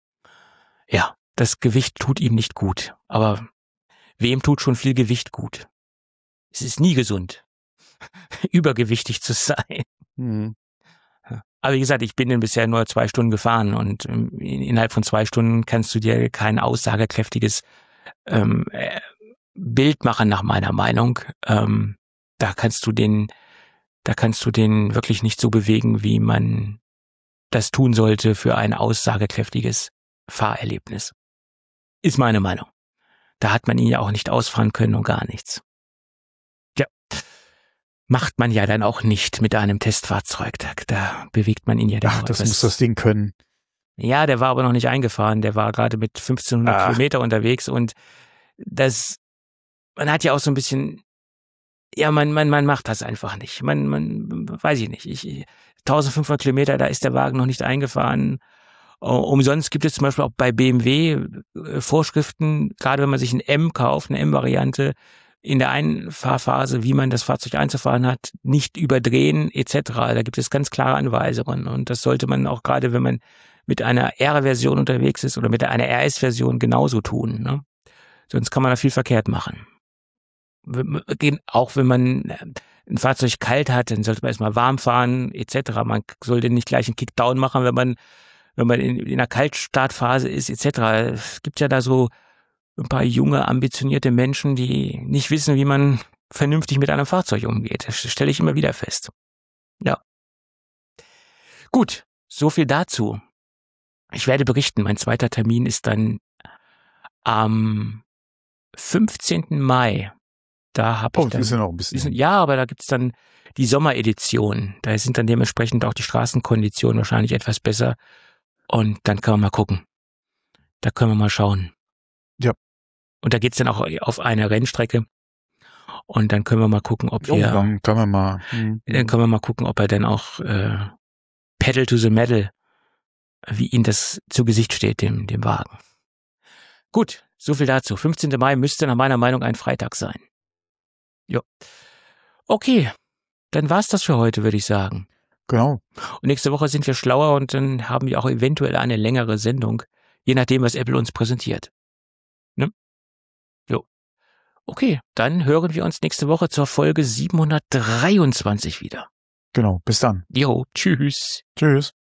Ja, das Gewicht tut ihm nicht gut, aber wem tut schon viel Gewicht gut? Es ist nie gesund, übergewichtig zu sein. Mhm. Aber wie gesagt, ich bin denn bisher nur zwei Stunden gefahren und innerhalb von zwei Stunden kannst du dir kein aussagekräftiges ähm, Bild machen, nach meiner Meinung. Ähm, da kannst du den, da kannst du den wirklich nicht so bewegen, wie man das tun sollte für ein aussagekräftiges Fahrerlebnis. Ist meine Meinung. Da hat man ihn ja auch nicht ausfahren können und gar nichts. Ja, macht man ja dann auch nicht mit einem Testfahrzeug. Da, da bewegt man ihn ja dann. Ach, das muss das Ding können. Ja, der war aber noch nicht eingefahren. Der war gerade mit fünfzehnhundert Ach. Kilometer unterwegs und das, man hat ja auch so ein bisschen, ja, man, man, man macht das einfach nicht. Man, man, weiß ich nicht. Ich, eintausendfünfhundert Kilometer, da ist der Wagen noch nicht eingefahren. Umsonst gibt es zum Beispiel auch bei B M W Vorschriften, gerade wenn man sich ein M kauft, eine M-Variante, in der Einfahrphase, wie man das Fahrzeug einzufahren hat, nicht überdrehen et cetera. Da gibt es ganz klare Anweisungen und das sollte man auch gerade, wenn man mit einer R-Version unterwegs ist oder mit einer R S-Version genauso tun. Ne? Sonst kann man da viel verkehrt machen. Auch wenn man ein Fahrzeug kalt hat, dann sollte man erstmal warm fahren et cetera. Man sollte nicht gleich einen Kickdown machen, wenn man wenn man in, in einer Kaltstartphase ist et cetera. Es gibt ja da so ein paar junge, ambitionierte Menschen, die nicht wissen, wie man vernünftig mit einem Fahrzeug umgeht. Das stelle ich immer wieder fest. Ja. Gut, so viel dazu. Ich werde berichten. Mein zweiter Termin ist dann am fünfzehnten Mai. Da habe ich oh, dann, das ist ja noch ein bisschen. Ja, aber da gibt's dann die Sommeredition. Da sind dann dementsprechend auch die Straßenkonditionen wahrscheinlich etwas besser. Und dann können wir mal gucken. Da können wir mal schauen. Ja. Und da geht's dann auch auf eine Rennstrecke. Und dann können wir mal gucken, ob wir. Oh, dann können wir mal. Hm. Dann können wir mal gucken, ob er dann auch äh, Pedal to the Metal, wie ihm das zu Gesicht steht, dem, dem Wagen. Gut, so viel dazu. fünfzehnten Mai müsste nach meiner Meinung ein Freitag sein. Jo. Okay, dann war's das für heute, würde ich sagen. Genau. Und nächste Woche sind wir schlauer und dann haben wir auch eventuell eine längere Sendung, je nachdem, was Apple uns präsentiert. Ne? Jo. Okay, dann hören wir uns nächste Woche zur Folge siebenhundertdreiundzwanzig wieder. Genau, bis dann. Jo, tschüss. Tschüss.